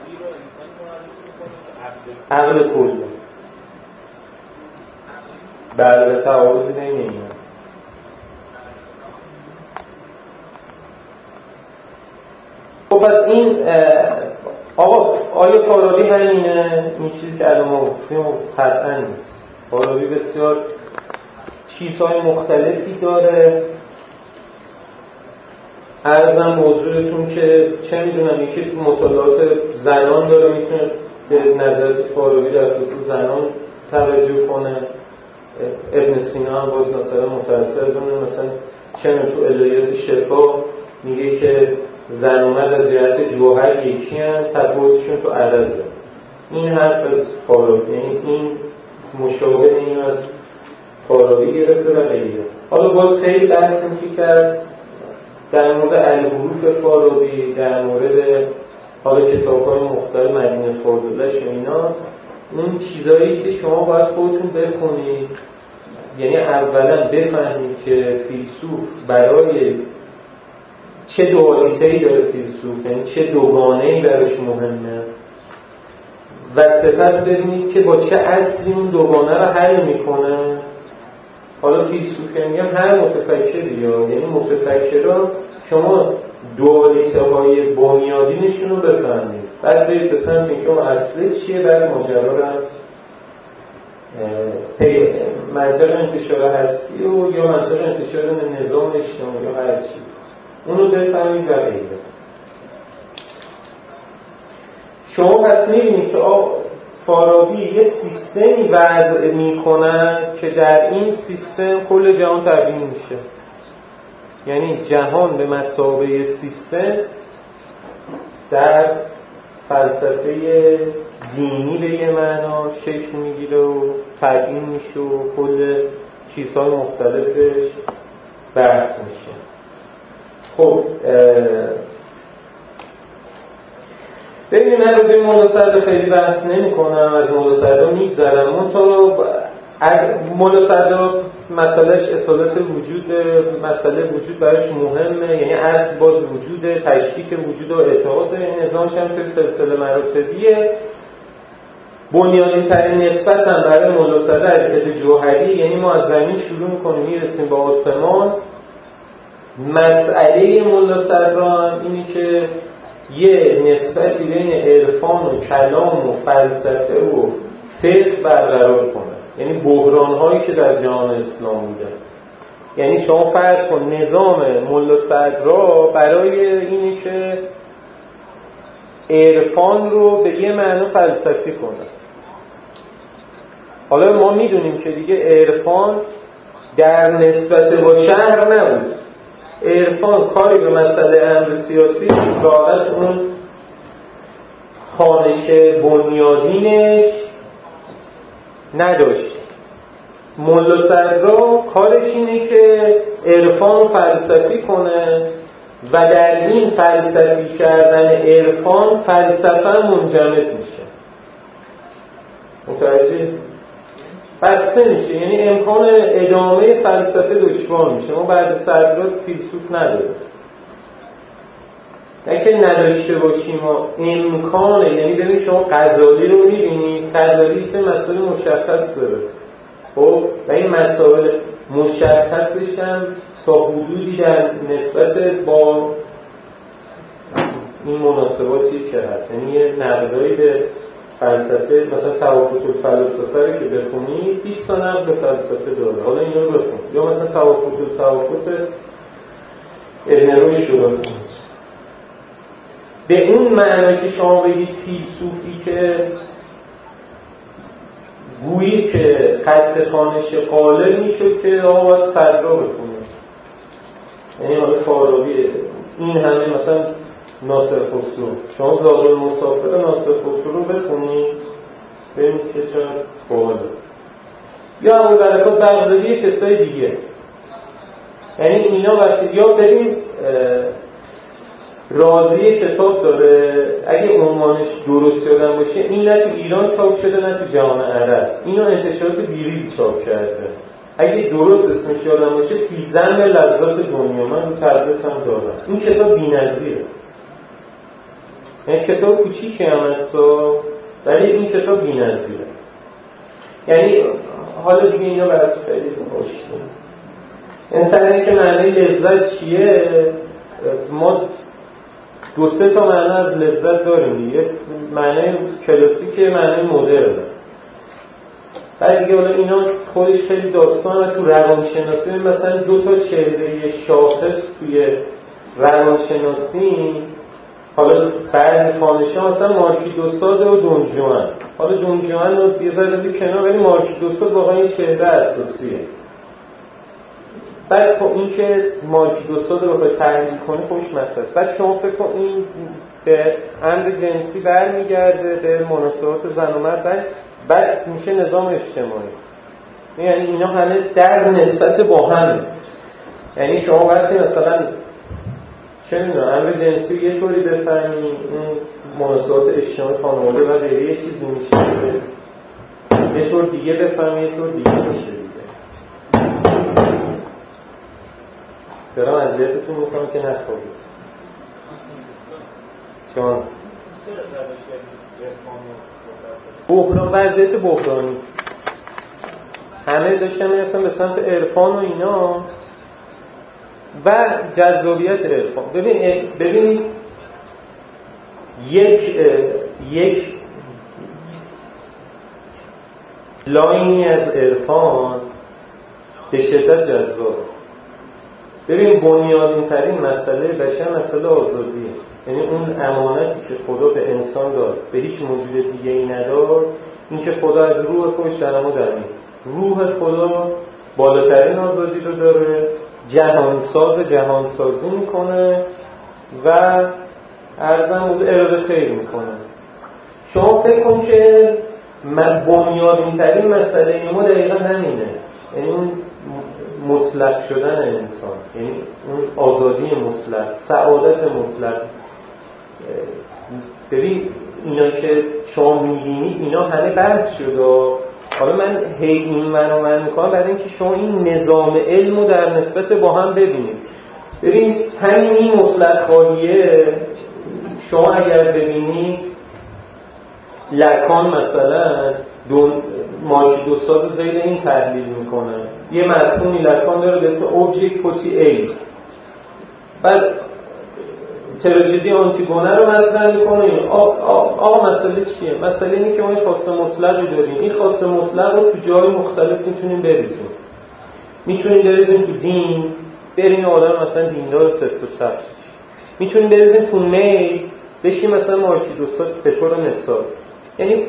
عقل کلی بله تعارضی نمیاد. خب پس این آقا آیا فارابی همینه؟ این چیزی که الان ما گفتیم قطعا نیست. فارابی بسیار چیزهای مختلفی داره. عرضم موضوعتون که چه میدونم یکی مطالعات زنان داره، میتونه به نظرات فارابی در خصوص زنان توجه کنه. ابن سینا هم باز مثلا متأثر دونه، مثلا چه تو الهیات شفا میگه که زن و مرد از جهت جوهر یکی هستند، تفاوتشون تو عدده. این حرف از فارابی، یعنی این مشابه این از فارابی گرفته و غیره. حالا باز خیلی بحث میشه کرد در مورد الحروف فارابی، در مورد حالا کتاب‌های مختلف مدینه فاضله‌اش و اینا، اون چیزایی که شما باید خودتون بخونید. یعنی اولا بفهمید که فیلسوف برای چه دوالیته‌ای داره فیلسوف، یعنی چه دوگانه‌ای براش مهمه، و سپس ببینید که با چه اصلی اون دوگانه رو حل میکنه. حالا فیلسوف که میگم هر متفکری، یعنی متفکران شما دوالیته‌های بنیادینشون رو بفهمید، بعد برید به سمت اینکه اون اصلی چیه، بعد ماجرا رو منطق انتشار هستی و یا منطق انتشار نظام اجتماعی یا هر چیز اونو بفهمید و غیره. شما پس می‌بینید که فارابی یه سیستمی وضع میکنه که در این سیستم کل جهان تبیین میشه. یعنی جهان به مثابه سیستم در فلسفه دینی به یه معنا شکل میگیره و تبیین میشه و کل چیزهای مختلفش بحث میشه. خب ببینید من رو به مولا خیلی بحث نمی کنم، از مولا صدرا میگذرم. اون تا مولا صدرا مسئلهش اصالت وجود، مسئله وجود براش مهمه، یعنی اصل باز وجوده، تشکیک وجود و اعتقاد. این نظامش هم توی سلسله مراتبیه. بنیادین ترین نسبت هم برای ملا صدر حرکت جوهری، یعنی ما از زمین شروع میکنیم میرسیم به آسمان. مسئله ملا صدر هم اینه که یه نسبتی بین عرفان و کلام و فلسفه و فقه برقرار کنه، یعنی بحران هایی که در جهان اسلام بوده. یعنی شما فرض کن نظام ملا صدر برای اینه که عرفان رو به یه معنی فلسفی کنه. حالا ما میدونیم که دیگه عرفان در نسبت با شهر نبود. عرفان کاری به مسئله امر سیاسی راحت اون خوانش بنیادینش نداشت. ملا صدرا کارش اینه که عرفان رو فلسفی کنه و در این فلسفی کردن عرفان فلسفه منجمد میشه. متوجه؟ بسته میشه، یعنی امکان ادامه فلسفه دشوار میشه. ما بعد صدرات فیلسوف نداریم، نه که نداشته باشیم، ما امکانه. یعنی ببین شما غزالی رو میبینید، غزالی سه مسئله مشخص داره، خب و این مسائل مشخصش هم تا حدودی در نسبت با این مناسباتی که هست، یعنی یه نقدایی به فلسفه، مثلا توافق الفلاسفه رو که بخونید بیست تا نقد به فلسفه داره. حالا این رو بخونید، یا مثلا توافق التوافق ابن رشد رو بخونید. به اون معنی که شما بگید فیلسوفی که گویی که خط خوانش قالب میشه که آقا باید صدرا بخونید. یعنی حالا فارابی این همه مثلا ناصر خسرو، شما زاد المسافر ناصر خسرو رو بخونید ببینید که چه باحاله. یا ابوبرکات بغدادی، کسای دیگه. یعنی اینا وقتی یا ببین رازی کتاب داره، اگه عنوانش درست یادم باشه این نه تو ایران چاپ شده نه تو جهان عرب، اینو انتشارات بیریل چاپ کرده. اگه درست اسمش یادم باشه فی ذم لذات دنیا، من رو تربیت هم دارم. این کتاب بی‌نظیره، این کتاب کوچیکی هم هست ولی این کتاب بی‌نظیره. یعنی حالا دیگه اینا برس خیلی باشیم. انسانی که معنی لذت چیه؟ ما دو سه تا معنی از لذت داریم دیگه. معنی کلاسیک، معنی مدرن. بعد دیگه حالا اینا خودش خیلی داستانه. تو روانشناسی مثلا دو تا چهره شاخص توی روانشناسی، حالا بعضی خوانش‌ها مثلا مارکی دو ساد و دون جوان، حالا دون جوان رو یه ذره بذار کنار، ولی مارکی دو ساد واقعا این چهره اساسیه. بعد خب این که مارکی دو ساد رو به تحلیل کنی خوش مسئله است. بعد شما فکر کن این به امر جنسی برمیگرده، به مناسبات زن و مرد، بعد میشه نظام اجتماعی. یعنی اینا همه در نسبت با هم. یعنی شما وقتی مثلا چه میدونم امر جنسی یه طوری بفهمی، اون مناسبات اجتماعی خانواده و غیره یه چیزی میشه، یه طور دیگه بفهمی یه طور دیگه میشه دیگه. دارم اذیتتون میکنم که نخوابید. چون بحران، وضعیت بحرانی، همه داشتن میرفتن به سمت عرفان و اینا و جذابیت عرفان. ببین ببین یک یک لاینی از عرفان به شدت جذابه. ببین بنیادین ترین مسئله بشر مسئله آزادیه. یعنی اون امانتی که خدا به انسان داد به هیچ موجود دیگه ای نداد، این که خدا از روح خودش در ما دارید. روح خدا بالاترین آزادی رو داره، جهانساز جهانسازی میکنه و ارزم بود اراده خیر میکنه. شما فکر کن که بنیادین ترین مسئله ما دقیقا همینه، یعنی اون مطلق شدن انسان، یعنی اون آزادی مطلق، سعادت مطلق. ببین اینا که شما میبینید اینا همه بحث شده، حالا من هی این منو من میکنم برای اینکه شما این نظام علم رو در نسبت با هم ببینید. ببین همین این مطلق خواهیه شما اگر ببینید لکان مثلا دو مارکی دوستاد زیل این تحلیل میکنه، یه مفهومی لکان داره به اسم اوبژکت پوتی ای، بعد تراژدی آنتیگونه رو مطرح میکنه. آقا مسئله چیه؟ مسئله اینه که ما این خاصه مطلقی داریم، این خاصه مطلق رو تو جای مختلف میتونیم بریزیم. میتونیم بریزیم تو دین، بریم آدم مثلا دیندار صفر و صفر، میتونیم بریزیم تو میل بشیم مثلا مارکی دوستاد به طور مثال. یعنی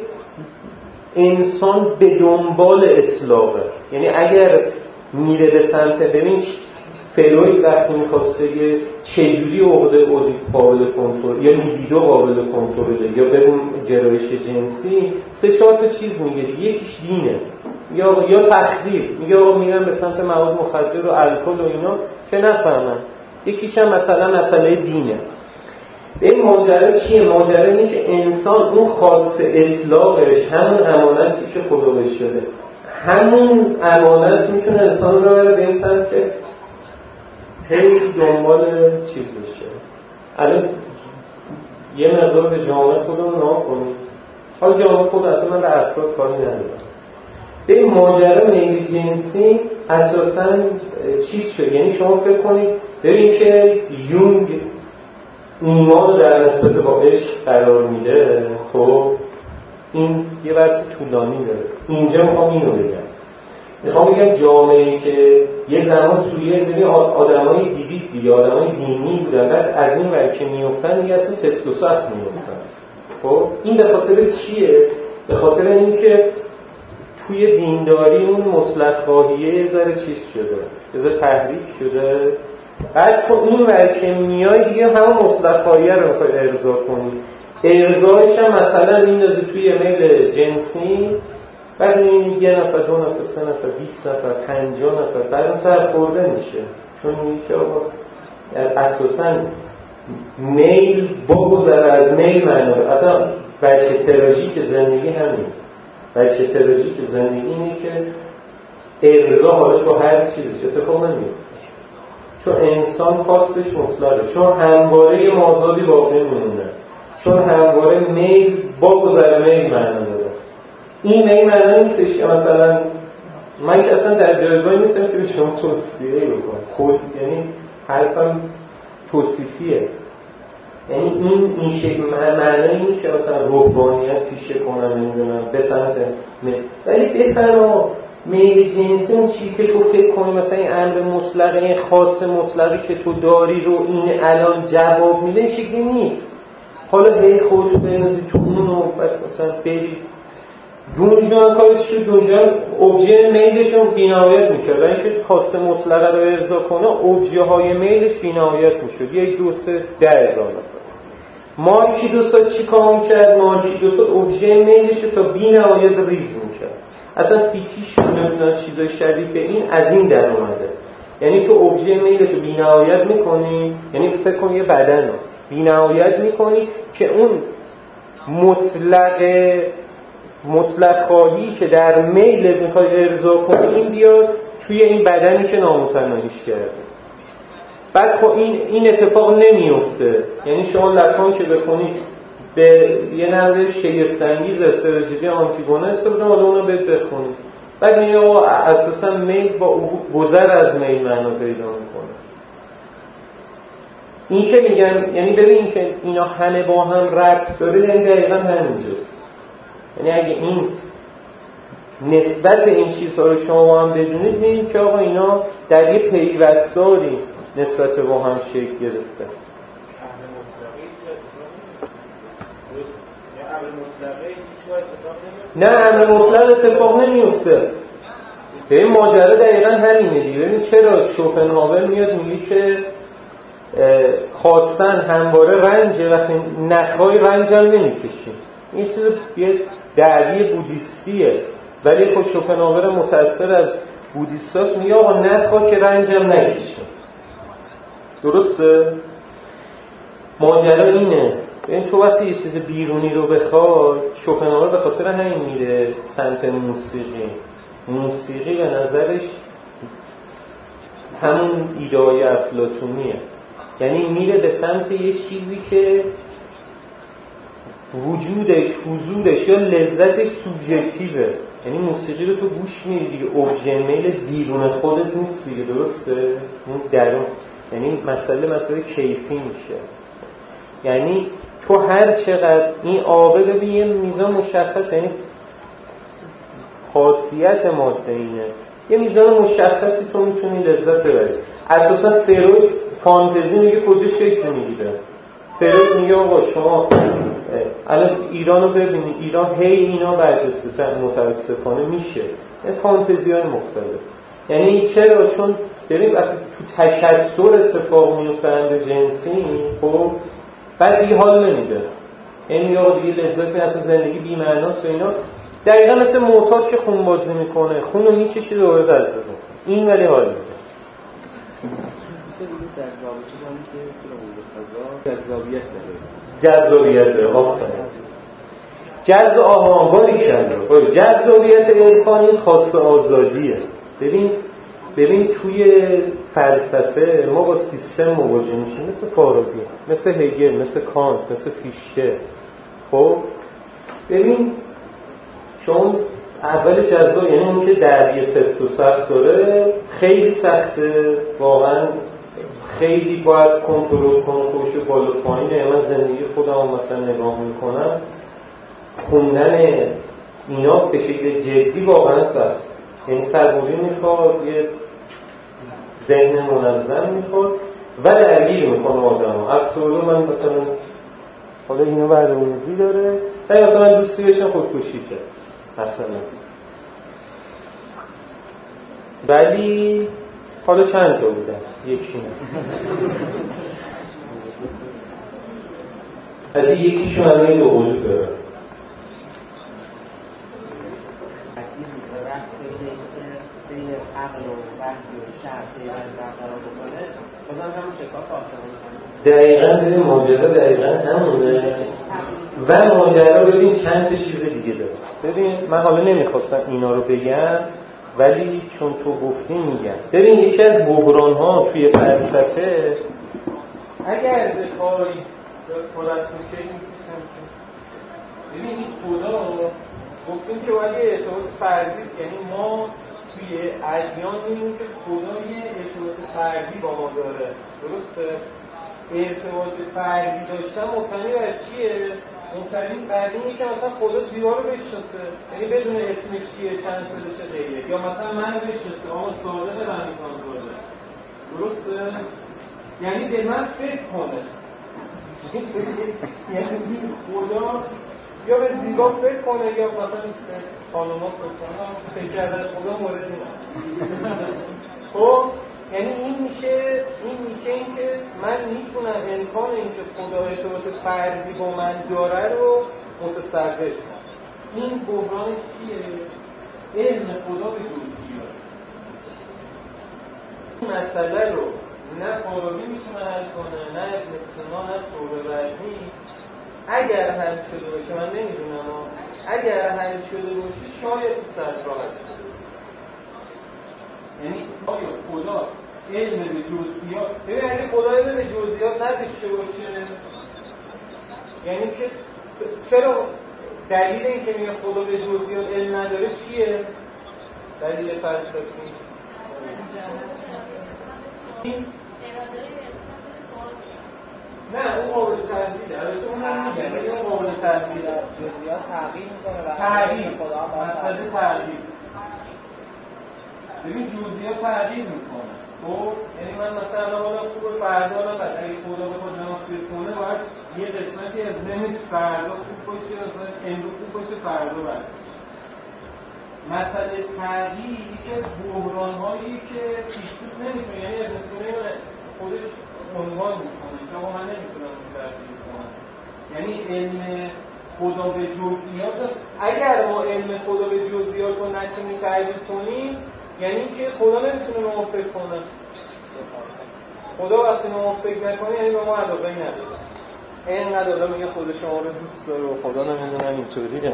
انسان به دنبال اطلاقه، یعنی اگر میره به سمت ببین فروید وقتی میخواست بگه چجوری عقده اودیپ قابل کنترل یا لیبیدو قابل کنترله یا بگم گرایش جنسی، سه چهار تا چیز میگه. یکیش دینه یا یا تخریب، میگه آقا میرن به سمت مواد مخدر و الکل و اینا که نفهمن. یکیش هم مثلا مسئله دینه. این ماجرا چیه؟ ماجرا اینه که انسان اون خاص اطلاقش همون امانتی که خدا بهش داده، همون امانت میتونه انسان رو بره به این سمت که هی دنبال چیز بشه. الان یه مقدار به جامعه خودمون نام کنید. حالا جامعه خود اصلا من به افراد کاری ندارم. به این ماجرا میل جنسی اساساً چیز شد. یعنی شما فکر کنید ببین که یونگ ایمان رو در نسبت با عشق قرار میده. خب این یه بحث طولانی داره. اینجا میخوام اینو بگم. میخوام بگم جامعه‌ای که یه زمان سویه ببین آدمای دیدید دیگه، آدمای دینی بودن، بعد از این ور که میافتن دیگه اصلا سفت و سخت میافتن. خب این به خاطر چیه؟ به خاطر اینکه توی دینداری اون مطلق خواهیه یه ذره چیز شده، یه ذره تحریک شده. بعد تو این ور که میای دیگه همون مطلق خواهیه رو میخوای ارضا کنی. ارضایش هم مثلا میندازی توی میل جنسی، بعد این یه نفر، دو نفر، سه نفر، بیست نفر، پنجاه نفر بعد سرخورده میشه. چون میگه که آقا اساساً میل بگذره از میل معنی. اصلا بچه تراژیک زندگی همین. بچه تراژیک زندگی اینه که ارضا حالا تو هر چیزش اتفاق نمیفته، چون انسان خواستش مطلقه، چون همواره مازادی باقی میمونه، چون همواره میل بگذره میل معنی داره. این این معنی نیستش که مثلا من که اصلا در جایگاه نیستم که به شما توصیه بکنم. خود یعنی حرفم توصیفیه. یعنی این این شکل معنی اینه که مثلا رهبانیت پیشه کنم نمیدونم به سمت میل، ولی بفرما میل جنسی اون چی که تو فکر کنی مثلا این امر مطلقه، این خاص مطلقی که تو داری رو این الان جواب میده، این شکلی نیست. حالا هی خودتو بنازی تو اون و بعد مثلا بری دونجان کارش شد. دونجان اوبژه میلشون بینهایت میکرد، اینکه خاص مطلقه رو ارضا کنه اوبژه های میلش بینهایت میشد. یک دو سه ده هزار نفر. مارکی دوستاد چی کار کرد؟ مارکی دوستاد اوبژه میلش رو تا بینهایت ریز میکرد. اصلا فیتیش نمیدونن چیزای شبیه به این از این در اومده. یعنی تو اوبژه میل تو بینهایت میکنی، یعنی فکر کن یه بدن رو بینهایت میکنی که اون مطلق مطلق خواهی که در میل میخوای ارضا کنی این بیاد توی این بدنی که نامتناهیش کرده. بعد خب این این اتفاق نمیفته. یعنی شما لکان که بخونید به یه نحوه شگفت‌انگیز استراتژی آنتیگونه استفاده، حالا اونو بهت بخونید. بعد میگه آقا اساسا میل با گذر از میل معنا پیدا میکنه. این که میگم یعنی ببین که اینا همه با هم ربط داره، یعنی دقیقا همینجاست. یعنی اگه این نسبت این چیزها رو شما هم بدونید می‌بینید که آقا اینا در یه پیوستاری نسبت با هم شکل گرفته. نه امر مطلق اتفاق نمیفته. به این ماجرا دقیقا همینه دیگه. ببین چرا شوپنهاور میاد میگه که خواستن همواره رنجه، وقتی نخوای رنج هم نمیکشیم. این چیز یه دعوی بودیستیه، ولی خود شوپنهاور متأثر از بودیستاست، میگه آقا نخوا که رنج هم نکشیم. درسته؟ ماجرا اینه. این تو وقتی یه چیز بیرونی رو بخواد، شوپنهاور به خاطر همین میره سمت موسیقی. موسیقی به نظرش همون ایده‌های افلاطونیه، یعنی میره به سمت یه چیزی که وجودش، حضورش یا لذتش سوبژکتیوه. یعنی موسیقی رو تو گوش میدی دیگه، اوبژه بیرون خودت نیست دیگه، درسته؟ اون درون، یعنی مسئله مسئله کیفی میشه. یعنی تو هر چقدر این آبه به یه میزان مشخص، یعنی خاصیت ماده اینه، یه میزان مشخصی تو میتونی لذت ببری. اساسا فروید فانتزی میگه کجا شکل میگیره. فروید میگه آقا شما الان ایران رو ببینید، ایران هی اینا برجسته متاسفانه میشه فانتزی های مختلف. یعنی چرا؟ چون ببین وقتی تو تکثر اتفاق میفته اند جنسی، خب بعد دیگه حال نمیده، یعنی یا دیگه لذت اصلا زندگی بی‌معناست و اینا. دقیقا مثل معتاد که خون بازی میکنه، خون رو میکشه دوباره دست بزن، این ولی حال میده. جذابیت داره، جذابیت داره، آفرین. جذب آهانگاری کرده. جذابیت عرفانی خاص آزادیه. ببین ببین توی فلسفه ما با سیستم مواجه میشیم، مثل فارابی، مثل هگل، مثل کانت، مثل فیشته. خب ببین چون اول جذاب، یعنی اون که دردی سفت و سخت داره خیلی سخته واقعا، خیلی باید کنترل کنم خودشو بالا پایینه. من زندگی خودم مثلا نگاه میکنم، خوندن اینا به شکل جدی واقعا سخت، یعنی صبوری میخواد، یه ذهن منظم میخواد و درگیر میکنه آدم ها. اکسولو من مثلا حالا اینو برنامه‌ریزی داره، ولی مثلا من دوستی بشم خودکشی کرد مثلا، ولی حالا چند تا بودن، یکی نه حتی یکیشون هم این دو قلوب داره. بین عقل و وحی و شرع پیوند برقرار بکنه، بازم همون شکاف آسمان. دقیقاً ببین ماجرا دقیقاً همونه و ماجرا ببین چند تا چیز دیگه داره. ببین من حالا نمیخواستم اینا رو بگم ولی چون تو گفتی میگم. ببین یکی از بحران‌ها توی فلسفه اگر بخوای خلاص میشه این ببین این خدا گفتیم که ولی اعتقاد فردی، یعنی ما توی ادیان می‌بینیم که خدا یه ارتباط فردی با ما داره، درسته؟ ارتباط فردی داشتن مبتنی بر چیه؟ مبتنی بر اینه که مثلا خدا زیبا رو بشناسه، یعنی بدون اسمش چیه، چند سالشه، غیره. یا مثلا منو بشناسه، آقا صادق رمضان زاده، درسته؟ یعنی به من فکر کنه. یعنی خدا یا به زیبا فکر کنه یا مثلا خانوما فکر کنه، فکر کردن خدا موردی نه. خب یعنی این میشه این میشه این که من میتونم امکان این که خدا ارتباط فردی با من داره رو متصور کنم. این بحران چیه؟ علم خدا به جزئیات. این مسئله رو نه فارابی میتونه حل کنه، نه ابن سینا، نه سهروردی. اگر حل شده باشه، من نمیدونم، اگر حل شده باشه شاید تو صد راحت شده. یعنی آیا خدا علم به جزئیات، ببین اگه خدا علم به جزئیات نداشته باشه، یعنی که چرا دلیل این که میگه خدا به جزئیات علم نداره چیه؟ دلیل فلسفی نه اون قابل تحصیله، البته اون هم میگن ولی اون قابل تحصیله. جزئیات تغییر میکنه، تغییر مسئله تغییر. ببین جزئیات تغییر میکنه. خب یعنی من مثلا حالا خوب فردا رو بعد اگه خدا بخواد جناب فکر کنه باید یه قسمتی از ذهنش فردا خوب باشه، مثلا امروز خوب باشه فردا بعد. مسئله تغییر یکی از بحران‌هایی که پیش‌بینی نمی‌کنه، یعنی ابن سینا خودش عنوان می‌کنه که آقا من نمی‌تونم تغییر کنم. یعنی علم خدا به جزئیات، اگر ما علم خدا به جزئیات رو نتونیم تغییر کنیم یعنی که خدا نمیتونه به ما فکر کنه. خدا وقتی به ما فکر نکنه یعنی به ما علاقه‌ای نداره. اینقدر آدم میگه خود شما رو دوست داره و خدا نمیدونم اینطوریه.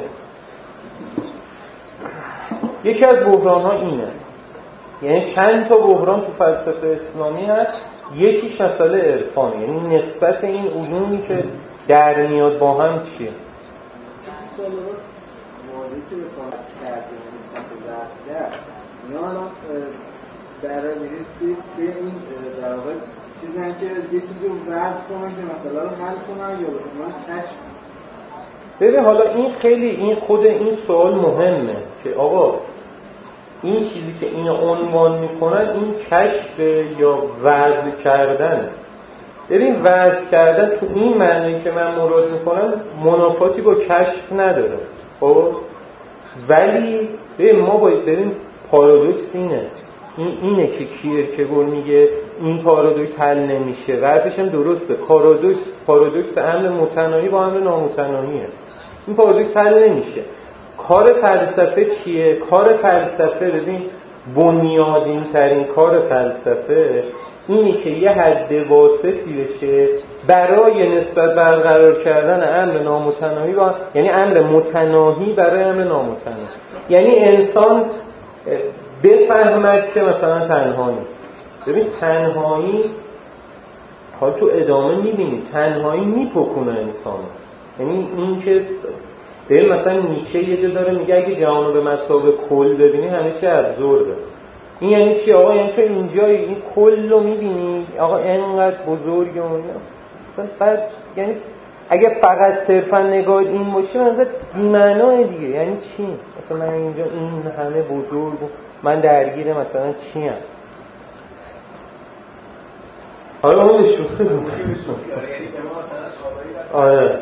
یکی از بحران ها اینه، یعنی چند تا بحران تو فلسفه اسلامی هست. یکیش مسئله عرفانه، یعنی نسبت این علومی که در میاد با هم چیه. سال رو موردی که به فارس کرده نسبت بحث کرد اینا الان در میرید توی این در واقع چیزن که یه چیزی رو وضع کنن که مسئله رو حل کنن یا به عنوان کشف. ببین حالا این خیلی این خود این سوال مهمه که آقا این چیزی که اینو عنوان میکنن این کشف یا وضع کردن. ببین وضع کردن تو این معنی که من مراد میکنم منافاتی با کشف نداره، خب ولی ببین ما باید ببین پارادوکس اینه این اینه که کیرکگور میگه این پارادوکس حل نمیشه، قطعش هم درسته. پارادوکس پارادوکس امر متناهی با امر نامتناهیه. این پارادوکس حل نمیشه. کار فلسفه چیه؟ کار فلسفه ببین بنیادین ترین کار فلسفه اینه که یه حد واسطی بشه برای نسبت برقرار کردن امر نامتناهی با یعنی امر متناهی برای امر نامتناهی. یعنی انسان بفهمد که مثلا تنها نیست. ببین تنهایی حالا تو ادامه میبینی تنهایی میپکونه انسان. یعنی این که ببین مثلا نیچه یه جا داره میگه اگه جهان رو به مثابه کل ببینی همه چی ابزورده. این یعنی چی آقا؟ یعنی تو اینجا این کل رو میبینی آقا اینقدر بزرگ و مثلا بعد یعنی اگه فقط صرفا نگاه این باشه منظر بی‌معنای دیگه. یعنی چی؟ مثلا من اینجا این همه بزرگ من درگیر مثلا چیم؟ حالا اون شوخی بود. آره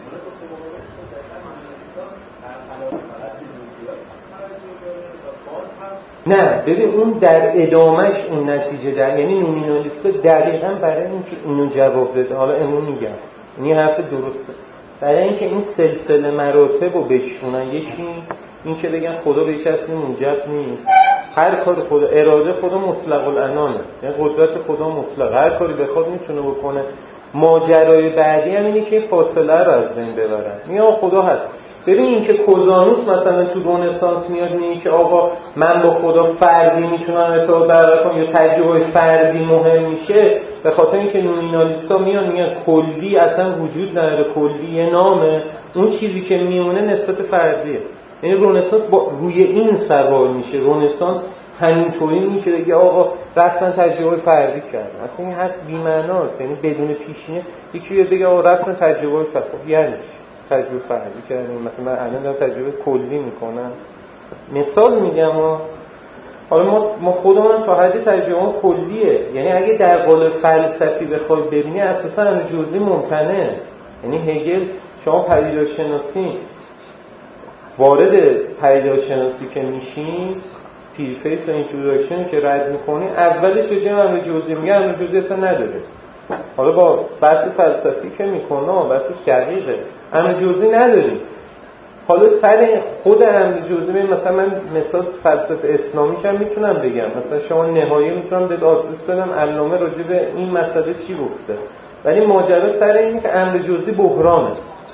نه ببین اون در ادامهش اون نتیجه در یعنی نومینالیستا دقیقاً برای اینکه اینو جواب بده، حالا امون میگم این حرف درسته، برای اینکه این سلسله مراتب رو بشونن. یکی این که بگن خدا به هیچ اصلی موجب نیست، هر کار خدا اراده خدا مطلق العنانه، یعنی قدرت خدا مطلق هر کاری بخواد میتونه بکنه. ماجرای بعدی هم اینه که فاصله رو از بین ببرن. میگه خدا هست. ببین این که کوزانوس مثلا تو رنسانس میاد میگه که آقا من با خدا فردی میتونم ارتباط برقرار کنم یا تجربه فردی مهم میشه، به خاطر اینکه نومینالیستا میان میگن کلی اصلا وجود نداره، کلی یه نامه، اون چیزی که میمونه نسبت فردیه. یعنی رنسانس با روی این سوار میشه. رنسانس همینطوری میگه که دیگه آقا رفتن تجربه فردی کردن. اصلا این حرف بی‌معناست، یعنی بدون پیشینه یکی بگه آقا رفتن تجربه فردی، یعنی تجربه فردی کردیم. مثلا من الان دارم تجربه کلی میکنم، مثال میگم ها. حالا ما ما خودمون تا حدی تجربه کلیه، یعنی اگه در قالب فلسفی بخوای ببینی اساسا امر جزئی ممتنعه. یعنی هگل شما پدیدارشناسی وارد پدیدارشناسی که میشین پریفیس و اینتروداکشن که رد میکنی اولش چه امر جزئی میگه، امر جزئی اصلا نداره. حالا با بحث فلسفی که میکنه بحثش دقیقه، امر جزئی نداریم. حالا سر خود امر جزئی مثلا من مثال فلسفه اسلامی که میتونم بگم، مثلا شما نهایی میتونم به آدرس بدم علامه راجع به این مسئله چی گفته، ولی ماجرا سر اینه که امر جزئی بحرانه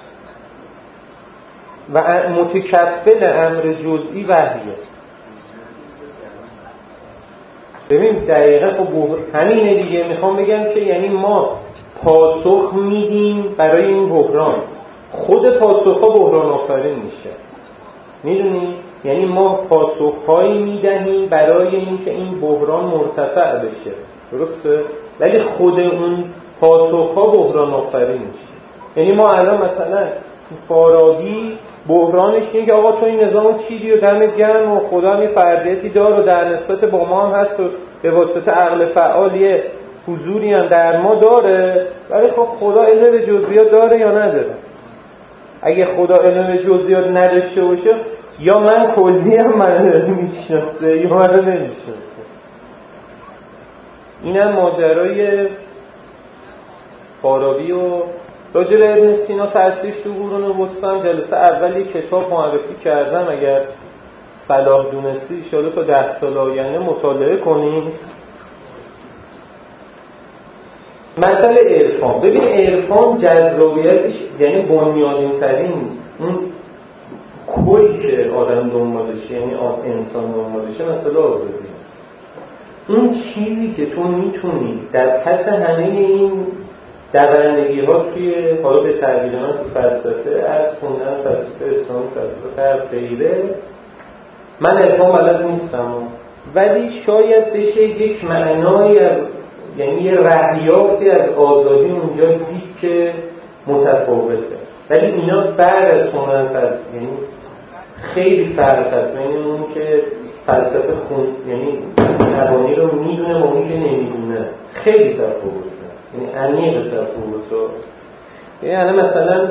و متکفل امر جزئی وحیه. ببین دقیقاً خب همینه دیگه. میخوام بگم که یعنی ما پاسخ میدیم برای این بحران، خود پاسخ‌ها بحران آفرین میشه. میدونی؟ یعنی ما پاسخ‌هایی میدهیم برای اینکه این بحران مرتفع بشه، درسته؟ ولی خود اون پاسخ‌ها بحران آفرین میشه. یعنی ما الان مثلا فارابی بحرانش اینه که آقا تو این نظام چیدی و دمت گرم و خدا هم یه فردیتی داره و در نسبت با ما هم هست و به واسطه عقل فعال یه حضوری هم در ما داره، ولی خب خدا علم به جزئیات داره یا نداره؟ اگه خدا علم به جزئیات نداشته باشه یا من کلی هم من میشناسه یا من نمیشناسه. اینم ماجرای فارابی و راجع به ابن سینا تأثیرش تو قرون وسطا. جلسه اولی کتاب معرفی کردم، اگر صلاح دونستی انشاءالله تا ده سال آینده مطالعه کنیم. مسئله عرفان. ببین عرفان جذابیتش یعنی بنیادین ترین اون کلی که آدم دنبالشه، یعنی انسان دنبالشه، مسئله آزادی. اون چیزی که تو میتونی در پس همه این دوندگی ها توی حالا به تعبیر من تو فلسفه از خوندن فلسفه اسلامی، فلسفه غرب غیره، من عرفان بلد نیستم ولی شاید بشه یک معنایی از یعنی یه رهیافتی از آزادی اونجا دید که متفاوته. ولی اینا بعد از خوندن فلسفه یعنی خیلی فرق هست بین اون که فلسفه خون یعنی مبانی رو میدونه و اون که نمیدونه، خیلی تفاوته، یعنی عمیق تفاوته. یعنی مثلا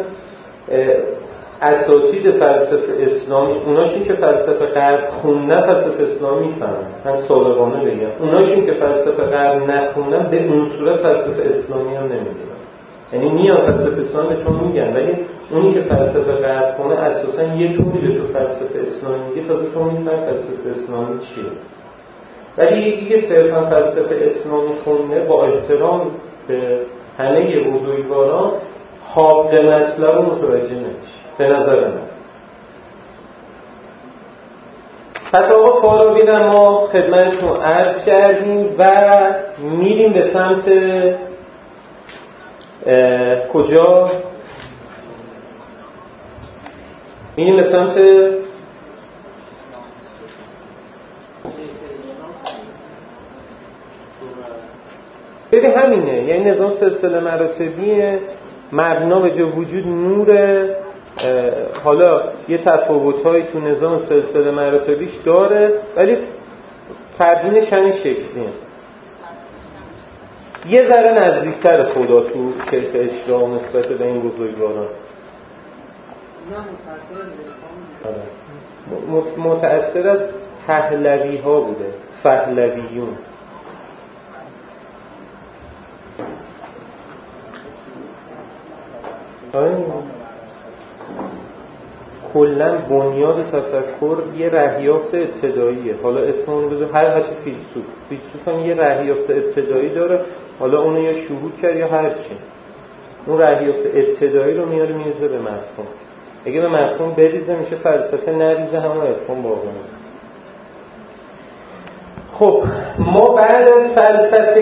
اساتید فلسفه اسلامی اوناشون که فلسفه غرب خوندن فلسفه اسلامی میفهمن، هم صادقانه بگم اوناشون که فلسفه غرب نخوندن به اون صورت فلسفه اسلامی هم نمیدونن. یعنی میان فلسفه اسلامی بهتون میگن ولی اونی که فلسفه غرب کنه اساسا یه طوری به تو فلسفه اسلامی میگه تا تو میفهمی فلسفه اسلامی چیه. ولی یکی که صرفا فلسفه اسلامی خونده با احترام به همه بزرگواران حق مطلب رو متوجه نمیشه به نظر من. پس آقا فارابی رو ما خدمتتون عرض کردیم و میریم به سمت کجا؟ میریم به سمت ببین همینه، یعنی نظام سلسله مراتبیه، مبنا به جا وجود نوره. حالا یه تفاوت‌هایی تو نظام سلسله مراتبیش داره ولی تبیینش همین شکلیه. یه ذره نزدیکتر خدا تو شیخ اشراق نسبت به این بزرگواران. متأثر از پهلوی ها بوده، پهلویون. کلن بنیاد تفکر یه رهیافت ابتداییه. حالا اسم اونو بذار هر حتی فیلسوف فیلسوف هم یه رهیافت ابتدایی داره، حالا اونو یا شهود کرد یا هر چی. اون رهیافت ابتدایی رو میاره میریزه به مفهوم. اگه به مفهوم بریزه میشه فلسفه، نریزه همه عرفان باقی میمونه. خب ما بعد از فلسفه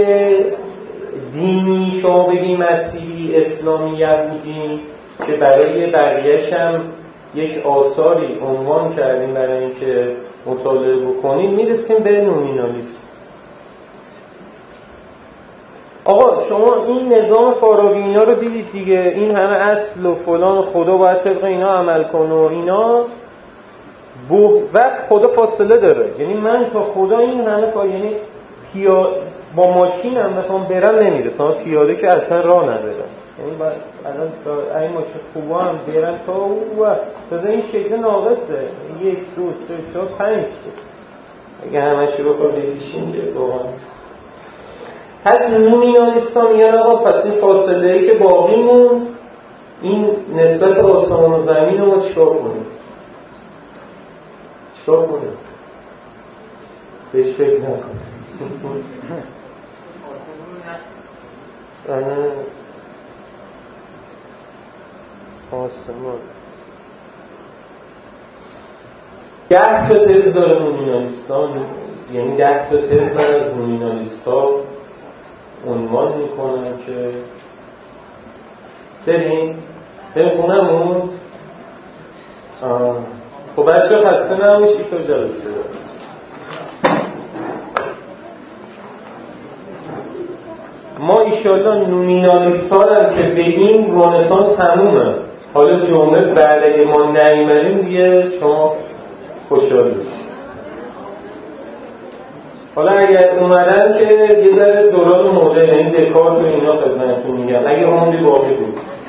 دینی شما بگیم مسیحی، اسلامی، یهودی که برای بقیه‌اش هم یک آثاری عنوان کردیم برای اینکه مطالعه بکنیم، میرسیم به نومینالیسم. آقا شما این نظام فارابی اینا رو دیدید دیگه، این همه اصل و فلان و خدا باید طبق اینا عمل کنه و اینا وقت خدا فاصله داره. یعنی من تا خدا این همه پا یعنی پیا با ماشین هم بخوام برم نمیرسم، پیاده که اصلا راه ندارم. یعنی باید الان تا این ماشین خوبا هم برم تا او و تازه این شکل ناقصه، یک دو سه چهار پنج اگه همش رو بخواه بریشیم که واقعا پس نومینالیستان میگن آقا پس این فاصله ای که باقی مون این نسبت آسمان و زمین رو ما چیکار کنیم؟ چیکار کنیم؟ بهش فکر نکنیم. آسمان ده تا تز داره نومینالیستان، یعنی ده تا تز داره از نومینالیستا عنوان میکنن که بریم بریم خونمون. خب بچه ها خسته نمیشی تا جلسه ما ایشالله نومینالیستان هم که بگیم رنسانس تمومه. حالا جمعه بعد ما نیمریم دیگه شما خوشحال بشید. حالا اگر اومدن که یه ذره دوران مدرن یعنی دکارت و اینا خدمتتون میگم اگه عمری باقی بود